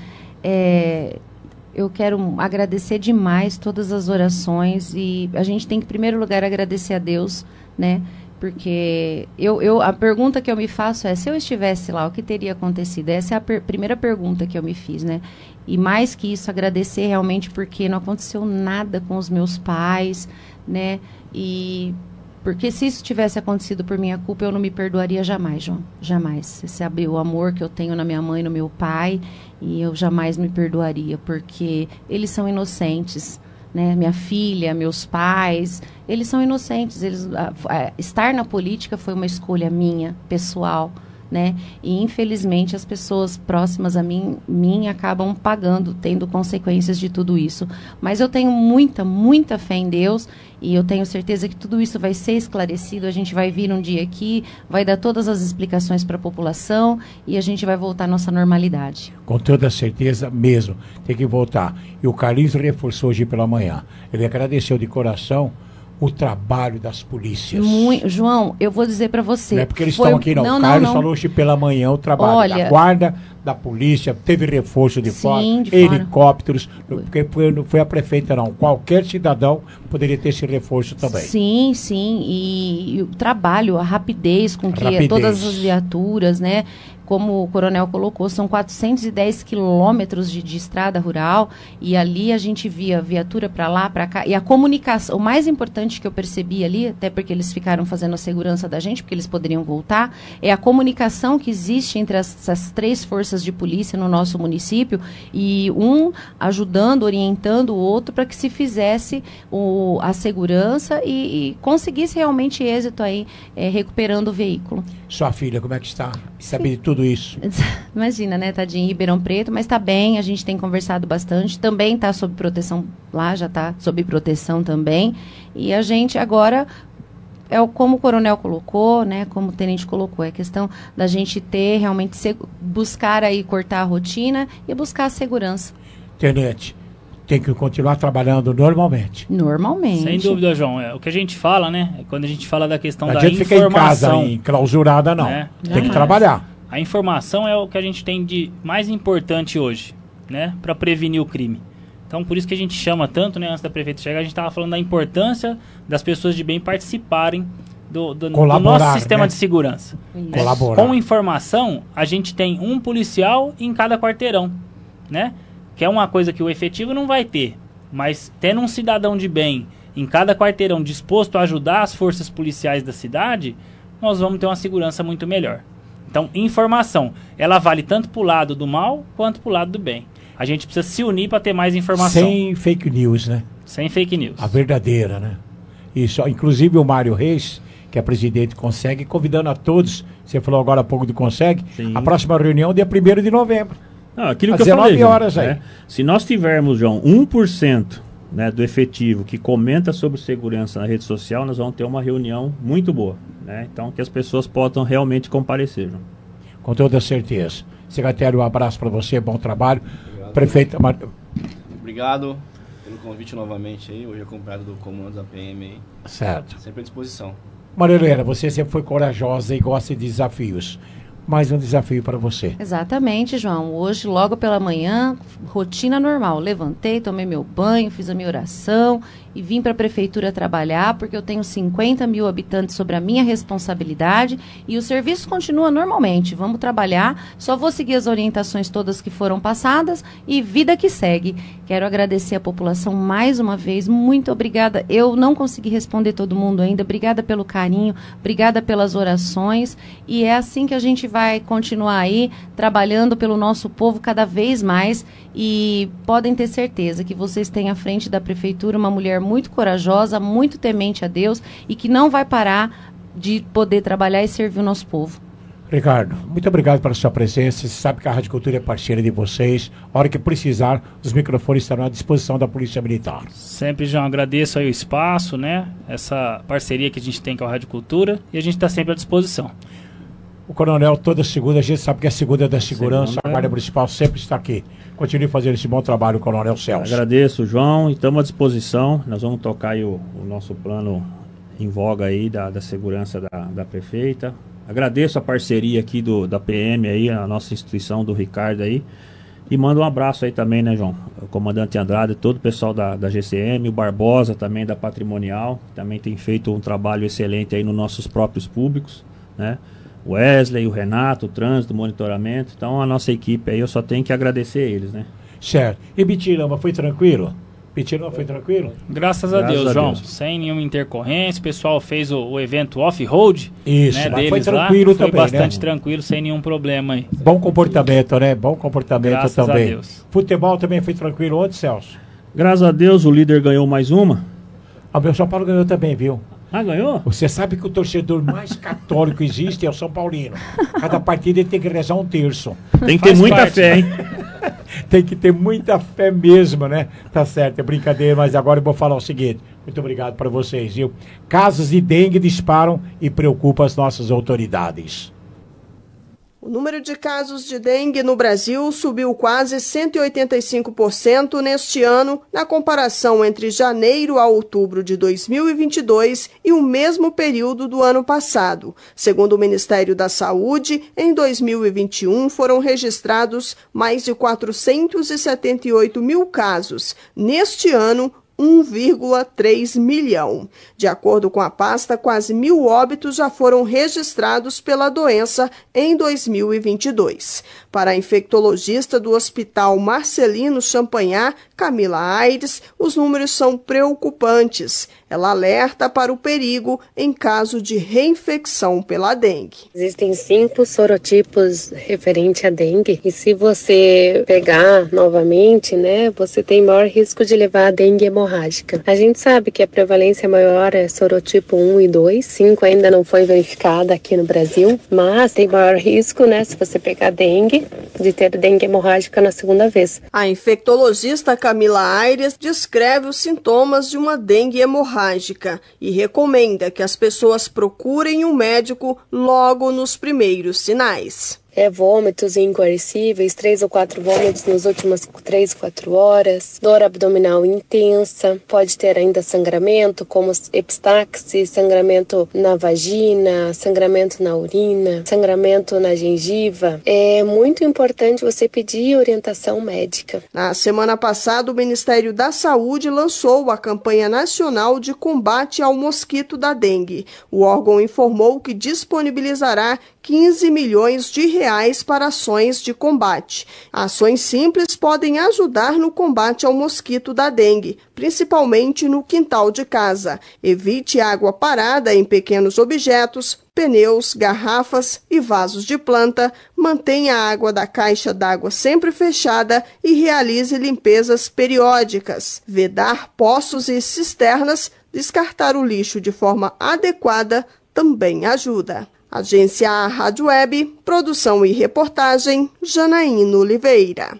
Eu quero agradecer demais todas as orações e a gente tem que, em primeiro lugar, agradecer a Deus, né? Porque a pergunta que eu me faço é, se eu estivesse lá, o que teria acontecido? Essa é a primeira pergunta que eu me fiz, né? E mais que isso, agradecer realmente porque não aconteceu nada com os meus pais, né? E porque se isso tivesse acontecido por minha culpa, eu não me perdoaria jamais, João. Jamais. Você sabe o amor que eu tenho na minha mãe e no meu pai, e eu jamais me perdoaria, porque eles são inocentes. Né, minha filha, meus pais, eles são inocentes. Estar na política foi uma escolha minha, pessoal, né? E infelizmente as pessoas próximas a mim acabam pagando, tendo consequências de tudo isso. Mas eu tenho muita fé em Deus e eu tenho certeza que tudo isso vai ser esclarecido. A gente vai vir um dia aqui, vai dar todas as explicações para a população e a gente vai voltar à nossa normalidade. Com toda certeza mesmo, tem que voltar. E o Carlinhos reforçou hoje pela manhã. Ele agradeceu de coração o trabalho das polícias. João, eu vou dizer para você. Não é porque eles estão aqui, não. O Carlos falou hoje pela manhã o trabalho da guarda, da polícia, teve reforço de fora, helicópteros, porque não foi a prefeita, não. Qualquer cidadão poderia ter esse reforço também. Sim. E o trabalho, a rapidez com que todas as viaturas, né? Como o coronel colocou, são 410 quilômetros de estrada rural e ali a gente via viatura para lá, para cá. E a comunicação, o mais importante que eu percebi ali, até porque eles ficaram fazendo a segurança da gente, porque eles poderiam voltar, é a comunicação que existe entre essas três forças de polícia no nosso município e um ajudando, orientando o outro para que se fizesse a segurança e conseguisse realmente êxito aí, recuperando o veículo. Sua filha, como é que está? Sabe de tudo isso? Imagina, né? Tadinha em Ribeirão Preto, mas está bem, a gente tem conversado bastante. Também está sob proteção lá, já está sob proteção também. E a gente agora, como o coronel colocou, né? Como o tenente colocou, é questão da gente ter realmente, buscar aí, cortar a rotina e buscar a segurança. Tenente, tem que continuar trabalhando normalmente. Normalmente. Sem dúvida, João. O que a gente fala, né? Quando a gente fala da questão da informação. Não adianta ficar em casa enclausurada, não. Né? Tem que trabalhar. A informação é o que a gente tem de mais importante hoje, né? Para prevenir o crime. Então, por isso que a gente chama tanto, né? Antes da prefeita chegar, a gente estava falando da importância das pessoas de bem participarem do nosso sistema, né? De segurança. Né? Com informação, a gente tem um policial em cada quarteirão, né? Que é uma coisa que o efetivo não vai ter. Mas tendo um cidadão de bem em cada quarteirão disposto a ajudar as forças policiais da cidade, nós vamos ter uma segurança muito melhor. Então, informação, ela vale tanto para o lado do mal quanto para o lado do bem. A gente precisa se unir para ter mais informação. Sem fake news, né? Sem fake news. A verdadeira, né? Isso, inclusive o Mário Reis, que é presidente do Conseg, convidando a todos, você falou agora há pouco do Conseg, a próxima reunião dia 1º de novembro. Não, aquilo que eu falei, 19 horas aí. Né? Se nós tivermos, João, 1%, né, do efetivo que comenta sobre segurança na rede social, nós vamos ter uma reunião muito boa, né? Então, que as pessoas possam realmente comparecer, João. Com toda certeza. Secretário, um abraço para você, bom trabalho. Obrigado. Prefeita... Obrigado pelo convite novamente aí, hoje acompanhado do comando da PM aí. Certo. Sempre à disposição. Maria Helena, você sempre foi corajosa e gosta de desafios. mais um desafio para você. Exatamente, João. Hoje, logo pela manhã, rotina normal. Levantei, tomei meu banho, fiz a minha oração e vim para a prefeitura trabalhar, porque eu tenho 50 mil habitantes sobre a minha responsabilidade e o serviço continua normalmente. Vamos trabalhar, só vou seguir as orientações todas que foram passadas e vida que segue. Quero agradecer a população mais uma vez. Muito obrigada. Eu não consegui responder todo mundo ainda. Obrigada pelo carinho, obrigada pelas orações. E é assim que a gente vai continuar aí, trabalhando pelo nosso povo cada vez mais. E podem ter certeza que vocês têm à frente da prefeitura uma mulher muito corajosa, muito temente a Deus e que não vai parar de poder trabalhar e servir o nosso povo. Ricardo, muito obrigado pela sua presença. Você sabe que a Rádio Cultura é parceira de vocês. A hora que precisar, os microfones estarão à disposição da Polícia Militar. Sempre, João, agradeço aí o espaço, né? Essa parceria que a gente tem com a Rádio Cultura e a gente está sempre à disposição. O Coronel, toda segunda, a gente sabe que é segunda da segurança, a Guarda Municipal sempre está aqui. Continue fazendo esse bom trabalho, Coronel Celso. Agradeço, João, e estamos à disposição. Nós vamos tocar aí o nosso plano em voga aí da segurança da prefeita. Agradeço a parceria aqui da PM aí, a nossa instituição do Ricardo aí. E mando um abraço aí também, né, João? O comandante Andrade, todo o pessoal da GCM, o Barbosa também da Patrimonial, também tem feito um trabalho excelente aí nos nossos próprios públicos, né? O Wesley, o Renato, o trânsito, o monitoramento. Então a nossa equipe aí, eu só tenho que agradecer eles, né? Certo. E Bitirama, foi tranquilo? Bitirama foi tranquilo? Graças a Deus, João. Sem nenhuma intercorrência. O pessoal fez o evento off-road. Isso, né, deles foi tranquilo lá. também, foi bastante né? tranquilo, sem nenhum problema aí. Bom comportamento, né? Bom comportamento Graças também. a Deus. Futebol também foi tranquilo ontem, Celso? Graças a Deus, o líder ganhou mais uma. O meu São Paulo ganhou também, viu? Ah, ganhou? Você sabe que o torcedor mais católico que existe é o São Paulino. Cada partida ele tem que rezar um terço. Tem que ter muita fé, hein? Tem que ter muita fé mesmo, né? Tá certo, é brincadeira, mas agora eu vou falar o seguinte. Muito obrigado para vocês, viu? Casos de dengue disparam e preocupam as nossas autoridades. O número de casos de dengue no Brasil subiu quase 185% neste ano, na comparação entre janeiro a outubro de 2022 e o mesmo período do ano passado. Segundo o Ministério da Saúde, em 2021 foram registrados mais de 478 mil casos. Neste ano, 1,3 milhão. De acordo com a pasta, quase 1.000 óbitos já foram registrados pela doença em 2022. Para a infectologista do Hospital Marcelino Champagnat, Camila Aires, os números são preocupantes. Ela alerta para o perigo em caso de reinfecção pela dengue. Existem 5 sorotipos referente à dengue e se você pegar novamente, né, você tem maior risco de levar a dengue hemorrágica. A gente sabe que a prevalência maior é sorotipo 1 e 2, 5 ainda não foi verificada aqui no Brasil, mas tem maior risco, né, se você pegar dengue, de ter dengue hemorrágica na segunda vez. A infectologista Camila Aires descreve os sintomas de uma dengue hemorrágica e recomenda que as pessoas procurem um médico logo nos primeiros sinais. Vômitos incoercíveis, 3 ou 4 vômitos nas últimas 3 ou 4 horas, dor abdominal intensa, pode ter ainda sangramento, como epistaxe, sangramento na vagina, sangramento na urina, sangramento na gengiva. É muito importante você pedir orientação médica. Na semana passada, o Ministério da Saúde lançou a campanha nacional de combate ao mosquito da dengue. O órgão informou que disponibilizará 15 milhões de reais para ações de combate. Ações simples podem ajudar no combate ao mosquito da dengue, principalmente no quintal de casa. Evite água parada em pequenos objetos, pneus, garrafas e vasos de planta. Mantenha a água da caixa d'água sempre fechada e realize limpezas periódicas. Vedar poços e cisternas, descartar o lixo de forma adequada também ajuda. Agência Rádio Web, produção e reportagem, Janaína Oliveira.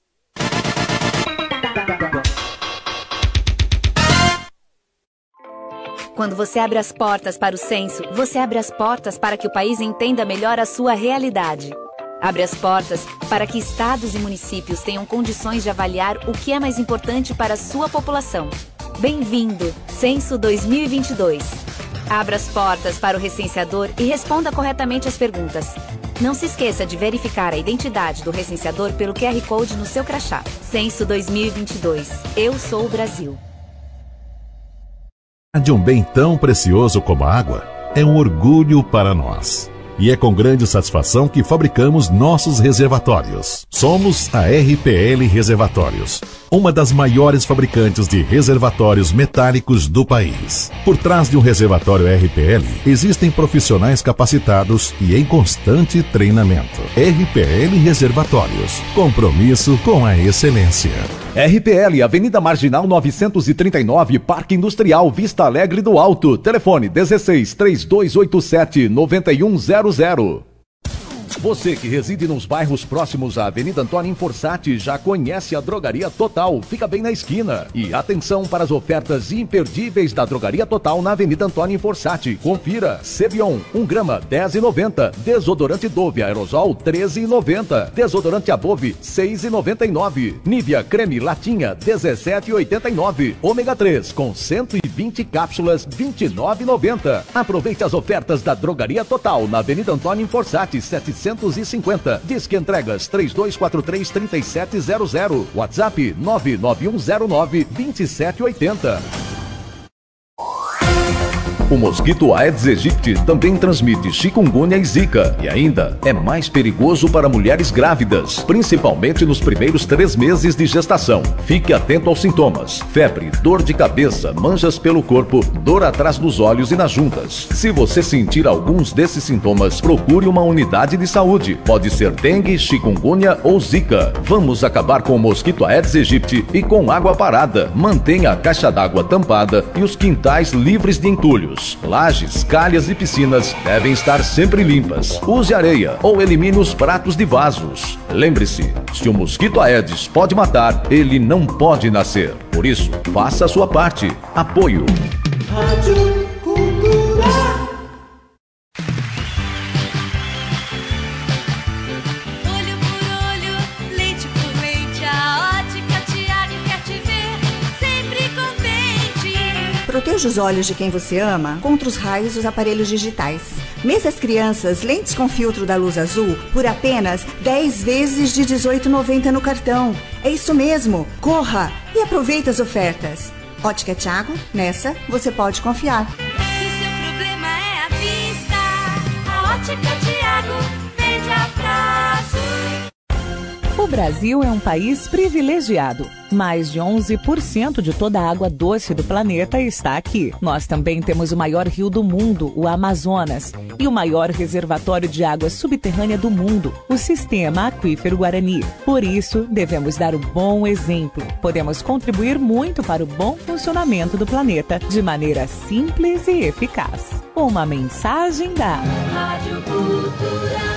Quando você abre as portas para o censo, você abre as portas para que o país entenda melhor a sua realidade. Abre as portas para que estados e municípios tenham condições de avaliar o que é mais importante para a sua população. Bem-vindo, Censo 2022. Abra as portas para o recenseador e responda corretamente as perguntas. Não se esqueça de verificar a identidade do recenseador pelo QR Code no seu crachá. Censo 2022. Eu sou o Brasil. De um bem tão precioso como a água é um orgulho para nós. E é com grande satisfação que fabricamos nossos reservatórios. Somos a RPL Reservatórios, uma das maiores fabricantes de reservatórios metálicos do país. Por trás de um reservatório RPL, existem profissionais capacitados e em constante treinamento. RPL Reservatórios, compromisso com a excelência. RPL, Avenida Marginal 939, Parque Industrial Vista Alegre do Alto. Telefone 16 3287 9100. Você que reside nos bairros próximos à Avenida Antônio Inforsati já conhece a Drogaria Total, fica bem na esquina. E atenção para as ofertas imperdíveis da Drogaria Total na Avenida Antônio Inforsati. Confira: Cebion, 1 grama, R$10,90. Desodorante Dove Aerosol, R$13,90. Desodorante Above, R$6,99. Nivea Creme Latinha, R$17,89. Ômega 3 com 120 cápsulas, R$29,90. Aproveite as ofertas da Drogaria Total na Avenida Antônio Inforsati, 750. Disque entregas 3243-3700. WhatsApp 99109-2780. O mosquito Aedes aegypti também transmite chikungunya e zika e ainda é mais perigoso para mulheres grávidas, principalmente nos primeiros 3 meses de gestação. Fique atento aos sintomas: febre, dor de cabeça, manchas pelo corpo, dor atrás dos olhos e nas juntas. Se você sentir alguns desses sintomas, procure uma unidade de saúde. Pode ser dengue, chikungunya ou zika. Vamos acabar com o mosquito Aedes aegypti e com água parada. Mantenha a caixa d'água tampada e os quintais livres de entulhos. Lajes, calhas e piscinas devem estar sempre limpas. Use areia ou elimine os pratos de vasos. Lembre-se, se o mosquito Aedes pode matar, ele não pode nascer. Por isso, faça a sua parte. Apoio. Rádio Cultura. Olho por olho, leite por leite, a Ótica Tiago quer te ver sempre contente. Proteja os olhos de quem você ama contra os raios dos aparelhos digitais. Mês das Crianças, lentes com filtro da luz azul por apenas 10 vezes de R$18,90 no cartão. É isso mesmo, corra e aproveite as ofertas. Ótica Tiago, nessa você pode confiar. Se seu problema é a vista, a Ótica Tiago vende a prazo. O Brasil é um país privilegiado. Mais de 11% de toda a água doce do planeta está aqui. Nós também temos o maior rio do mundo, o Amazonas, e o maior reservatório de água subterrânea do mundo, o Sistema Aquífero Guarani. Por isso, devemos dar o bom exemplo. Podemos contribuir muito para o bom funcionamento do planeta de maneira simples e eficaz. Uma mensagem da Rádio Cultura.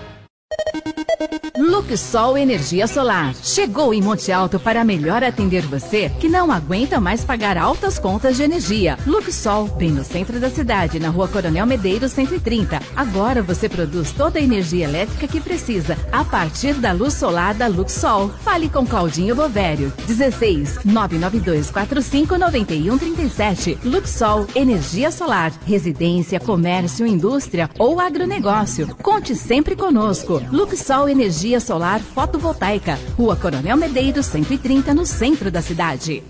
Luxol Energia Solar. Chegou em Monte Alto para melhor atender você que não aguenta mais pagar altas contas de energia. Luxol, bem no centro da cidade, na Rua Coronel Medeiros 130. Agora você produz toda a energia elétrica que precisa a partir da luz solar da Luxol. Fale com Claudinho Bovério. 16 99245 9137. Luxol Energia Solar. Residência, comércio, indústria ou agronegócio. Conte sempre conosco. Luxol Energia Solar Fotovoltaica, Rua Coronel Medeiros 130, no centro da cidade.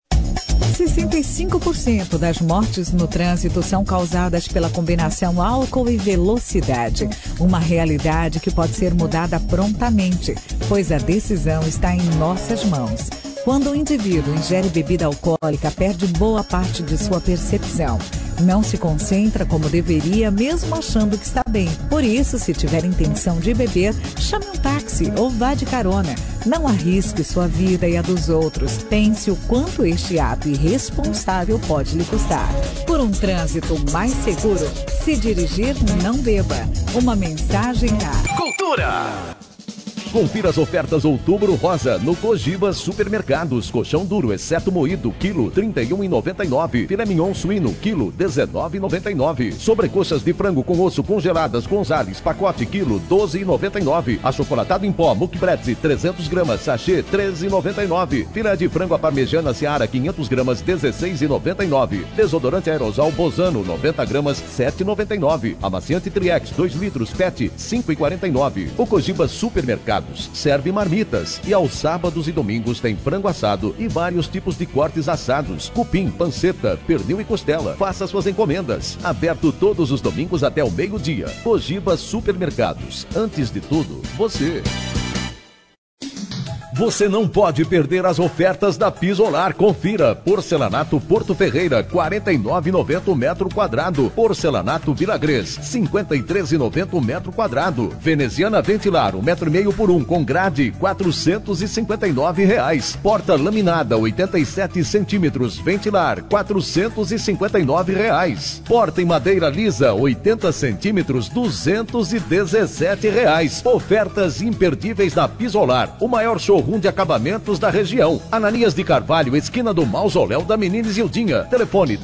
65% das mortes no trânsito são causadas pela combinação álcool e velocidade. Uma realidade que pode ser mudada prontamente, pois a decisão está em nossas mãos. Quando o indivíduo ingere bebida alcoólica, perde boa parte de sua percepção. Não se concentra como deveria, mesmo achando que está bem. Por isso, se tiver intenção de beber, chame um táxi ou vá de carona. Não arrisque sua vida e a dos outros. Pense o quanto este ato irresponsável pode lhe custar. Por um trânsito mais seguro, se dirigir, não beba. Uma mensagem da Cultura. Confira as ofertas Outubro Rosa no Cogiba Supermercados. Colchão duro, exceto moído, quilo R$ 31,99. Filé mignon suíno, quilo R$ 19,99. Sobrecoxas de frango com osso congeladas Gonzales, pacote quilo R$ 12,99. Achocolatado em pó, Muckbretz, 300 gramas, sachê R$ 13,99. Filé de frango à parmegiana Seara, 500 gramas, R$ 16,99. Desodorante aerosol Bozano, 90 gramas, R$ 7,99. Amaciante Triex, 2 litros, PET, R$ 5,49. O Cogiba Supermercados serve marmitas e aos sábados e domingos tem frango assado e vários tipos de cortes assados, cupim, panceta, pernil e costela. Faça suas encomendas. Aberto todos os domingos até o meio-dia. Cogiba Supermercados. Antes de tudo, você. Você não pode perder as ofertas da Pisolar. Confira. Porcelanato Porto Ferreira, R$ 49,90 o metro quadrado. Porcelanato Vilagrês, R$ 53,90 o metro quadrado. Veneziana Ventilar, 1,5 metro por 1, com grade, R$ 459. Porta laminada, 87 centímetros, Ventilar, R$ 459. Porta em madeira lisa, 80 centímetros, R$ 217. Ofertas imperdíveis da Pisolar, o maior showroom de acabamentos da região. Ananias de Carvalho, esquina do Mausoléu da Menina Isildinha. Telefone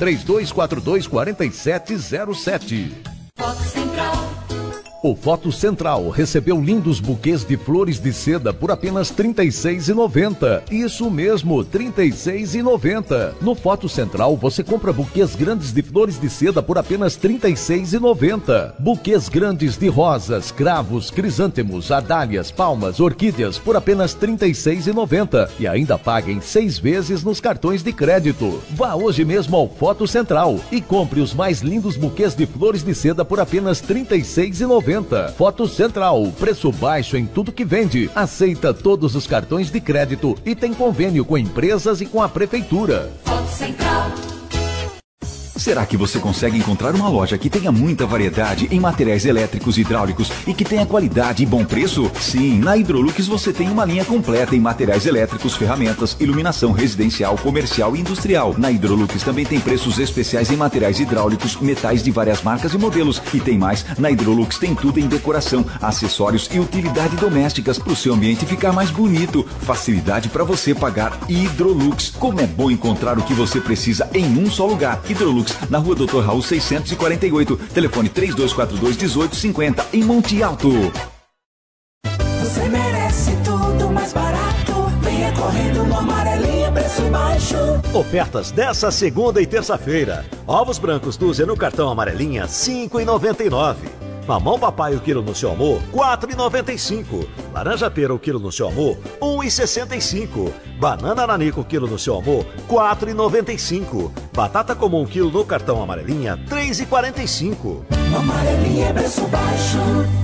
3242-4707. Foto Central. O Foto Central recebeu lindos buquês de flores de seda por apenas R$ 36,90. Isso mesmo, R$ 36,90. No Foto Central você compra buquês grandes de flores de seda por apenas R$ 36,90. Buquês grandes de rosas, cravos, crisântemos, adálias, palmas, orquídeas por apenas R$ 36,90. E ainda pague em 6 vezes nos cartões de crédito. Vá hoje mesmo ao Foto Central e compre os mais lindos buquês de flores de seda por apenas R$ 36,90. Foto Central, preço baixo em tudo que vende. Aceita todos os cartões de crédito e tem convênio com empresas e com a prefeitura. Foto Central. Será que você consegue encontrar uma loja que tenha muita variedade em materiais elétricos e hidráulicos e que tenha qualidade e bom preço? Sim, na Hidrolux você tem uma linha completa em materiais elétricos, ferramentas, iluminação residencial, comercial e industrial. Na Hidrolux também tem preços especiais em materiais hidráulicos, metais de várias marcas e modelos. E tem mais, na Hidrolux tem tudo em decoração, acessórios e utilidade domésticas para o seu ambiente ficar mais bonito. Facilidade para você pagar. Hidrolux. Como é bom encontrar o que você precisa em um só lugar. Hidrolux, na rua Dr. Raul 648, telefone 3242-1850, em Monte Alto. Você merece tudo mais barato. Venha correndo no Amarelinha, preço baixo. Ofertas dessa segunda e terça-feira. Ovos brancos dúzia no cartão Amarelinha, R$ 5,99. Mamão papai o quilo no seu amor, R$ 4,95. Laranja pera o quilo no seu amor, R$ 1,65. Banana nanico o quilo no seu amor, R$ 4,95. Batata comum quilo no cartão Amarelinha, R$ 3,45. Amarelinha é preço baixo.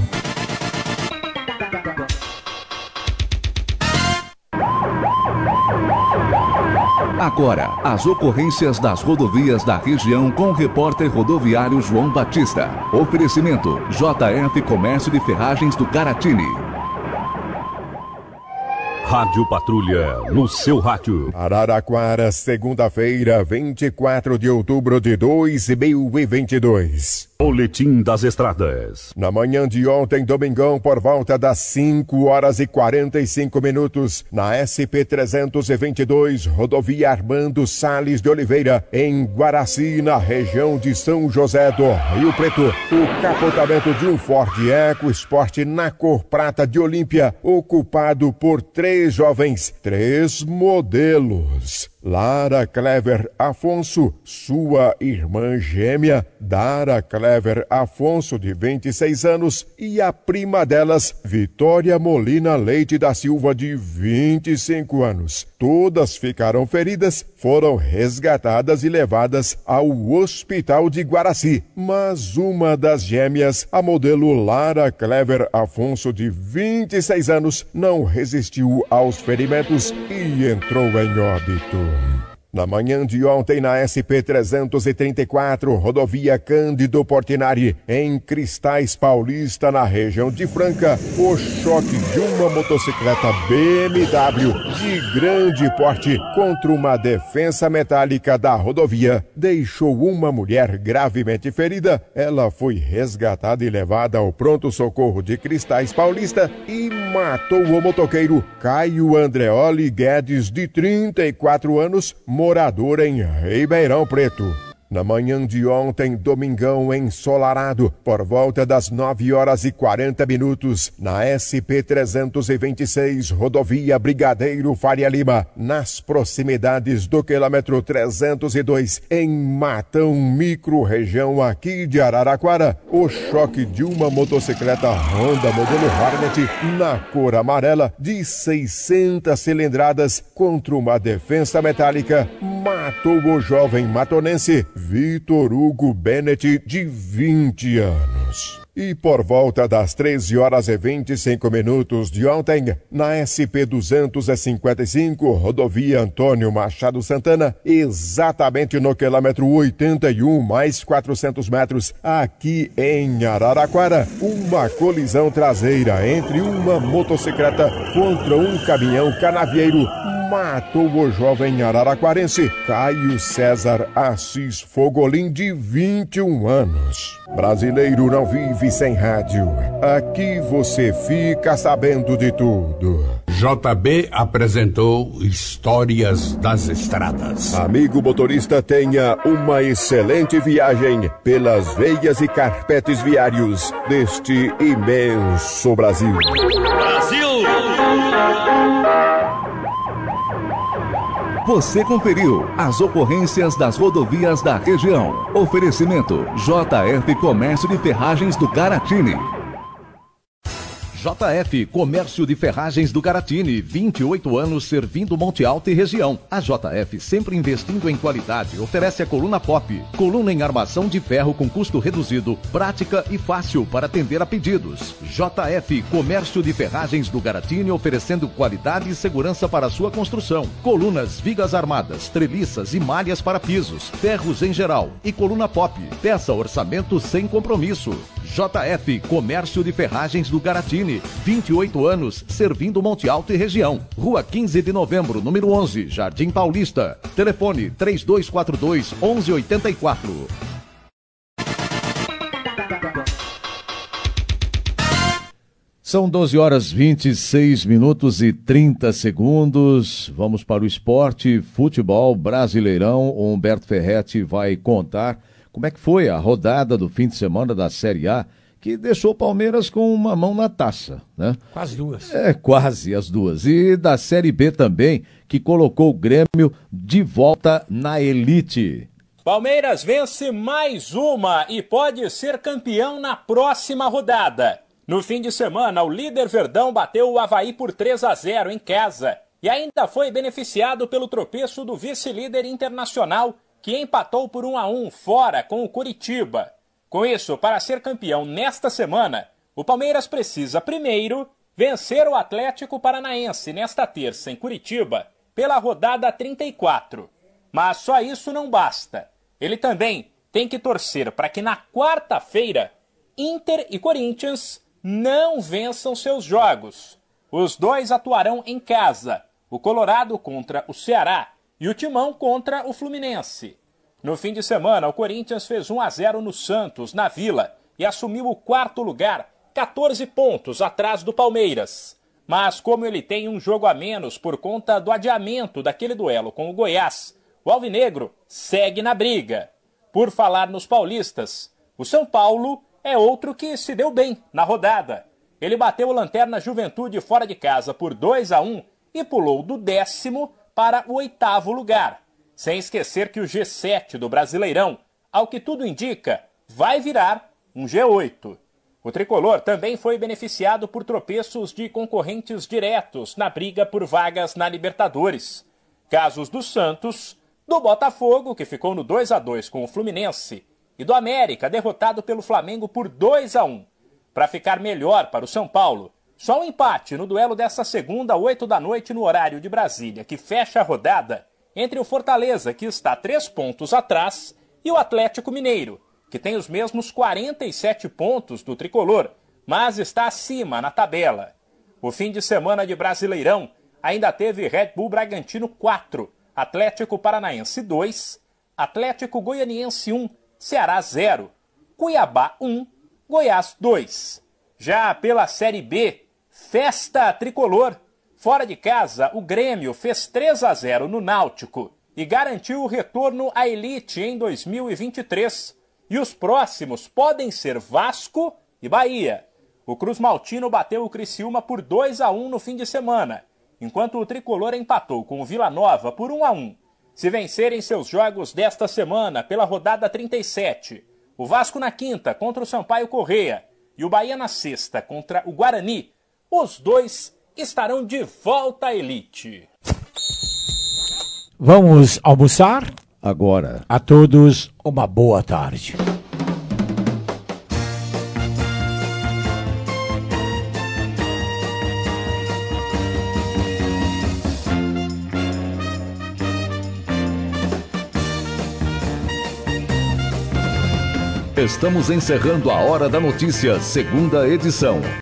Agora, as ocorrências das rodovias da região com o repórter rodoviário João Batista. Oferecimento: JF Comércio de Ferragens do Caratini. Rádio Patrulha, no seu rádio. Araraquara, segunda-feira, 24 de outubro de 2022. Boletim das Estradas. Na manhã de ontem, domingão, por volta das 5h45, na SP-322, rodovia Armando Salles de Oliveira, em Guaraci, na região de São José do Rio Preto. O capotamento de um Ford EcoSport na cor prata de Olímpia, ocupado por 3 jovens, 3 modelos. Lara Clever Afonso, sua irmã gêmea, Dara Clever Afonso, de 26 anos, e a prima delas, Vitória Molina Leite da Silva, de 25 anos. Todas ficaram feridas, foram resgatadas e levadas ao hospital de Guaraci, mas uma das gêmeas, a modelo Lara Clever Afonso, de 26 anos, não resistiu aos ferimentos e entrou em óbito. Na manhã de ontem, na SP-334, rodovia Cândido Portinari, em Cristais Paulista, na região de Franca, o choque de uma motocicleta BMW de grande porte contra uma defensa metálica da rodovia deixou uma mulher gravemente ferida. Ela foi resgatada e levada ao pronto-socorro de Cristais Paulista e matou o motoqueiro Caio Andreoli Guedes, de 34 anos, morador em Ribeirão Preto. Na manhã de ontem, domingão ensolarado, por volta das 9h40, na SP-326, rodovia Brigadeiro Faria Lima, nas proximidades do quilômetro 302, em Matão, micro-região aqui de Araraquara, o choque de uma motocicleta Honda modelo Hornet, na cor amarela, de 600 cilindradas, contra uma defensa metálica, matou o jovem matonense Vitor Hugo Bennett, de 20 anos. E por volta das 13h25 de ontem, na SP-255, rodovia Antônio Machado Santana, exatamente no quilômetro 81 mais 400 metros, aqui em Araraquara, uma colisão traseira entre uma motocicleta contra um caminhão canavieiro matou o jovem araraquarense Caio César Assis Fogolin, de 21 anos. Brasileiro não vive sem rádio. Aqui você fica sabendo de tudo. JB apresentou Histórias das Estradas. Amigo motorista, tenha uma excelente viagem pelas veias e carpetes viários deste imenso Brasil. Brasil! Você conferiu as ocorrências das rodovias da região. Oferecimento JF Comércio de Ferragens do Caratini. JF Comércio de Ferragens do Caratini, 28 anos servindo Monte Alto e região. A JF, sempre investindo em qualidade, oferece a coluna pop, coluna em armação de ferro com custo reduzido, prática e fácil para atender a pedidos. JF Comércio de Ferragens do Caratini, oferecendo qualidade e segurança para a sua construção. Colunas, vigas armadas, treliças e malhas para pisos, ferros em geral e coluna pop. Peça orçamento sem compromisso. JF Comércio de Ferragens do Caratini, 28 anos, servindo Monte Alto e região. Rua 15 de Novembro, número 11, Jardim Paulista. Telefone 3242-1184. São 12h26 e 30 segundos. Vamos para o esporte, futebol, Brasileirão. O Humberto Ferretti vai contar como é que foi a rodada do fim de semana da Série A, que deixou o Palmeiras com uma mão na taça, né? Quase duas. Quase as duas. E da Série B também, que colocou o Grêmio de volta na elite. Palmeiras vence mais uma e pode ser campeão na próxima rodada. No fim de semana, o líder Verdão bateu o Avaí por 3-0 em casa e ainda foi beneficiado pelo tropeço do vice-líder Internacional, que empatou por 1-1 fora com o Coritiba. Com isso, para ser campeão nesta semana, o Palmeiras precisa primeiro vencer o Atlético Paranaense nesta terça em Curitiba pela rodada 34. Mas só isso não basta. Ele também tem que torcer para que na quarta-feira Inter e Corinthians não vençam seus jogos. Os dois atuarão em casa, o Colorado contra o Ceará e o Timão contra o Fluminense. No fim de semana, o Corinthians fez 1-0 no Santos, na Vila, e assumiu o quarto lugar, 14 pontos atrás do Palmeiras. Mas como ele tem um jogo a menos por conta do adiamento daquele duelo com o Goiás, o Alvinegro segue na briga. Por falar nos paulistas, o São Paulo é outro que se deu bem na rodada. Ele bateu o Lanterna Juventude fora de casa por 2-1 e pulou do 10º para o 8º lugar. Sem esquecer que o G7 do Brasileirão, ao que tudo indica, vai virar um G8. O tricolor também foi beneficiado por tropeços de concorrentes diretos na briga por vagas na Libertadores. Casos do Santos, do Botafogo, que ficou no 2-2 com o Fluminense, e do América, derrotado pelo Flamengo por 2-1. Para ficar melhor para o São Paulo, só um empate no duelo desta segunda, 8 da noite, no horário de Brasília, que fecha a rodada, entre o Fortaleza, que está 3 pontos atrás, e o Atlético Mineiro, que tem os mesmos 47 pontos do tricolor, mas está acima na tabela. O fim de semana de Brasileirão ainda teve Red Bull Bragantino 4, Atlético Paranaense 2, Atlético Goianiense 1, Ceará 0, Cuiabá 1, Goiás 2. Já pela Série B, festa tricolor. Fora de casa, o Grêmio fez 3-0 no Náutico e garantiu o retorno à elite em 2023. E os próximos podem ser Vasco e Bahia. O Cruz Maltino bateu o Criciúma por 2-1 no fim de semana, enquanto o tricolor empatou com o Vila Nova por 1-1. Se vencerem seus jogos desta semana pela rodada 37, o Vasco na quinta contra o Sampaio Corrêa e o Bahia na sexta contra o Guarani, os dois estarão de volta à elite. Vamos almoçar? Agora. A todos, uma boa tarde. Estamos encerrando a Hora da Notícia, segunda edição.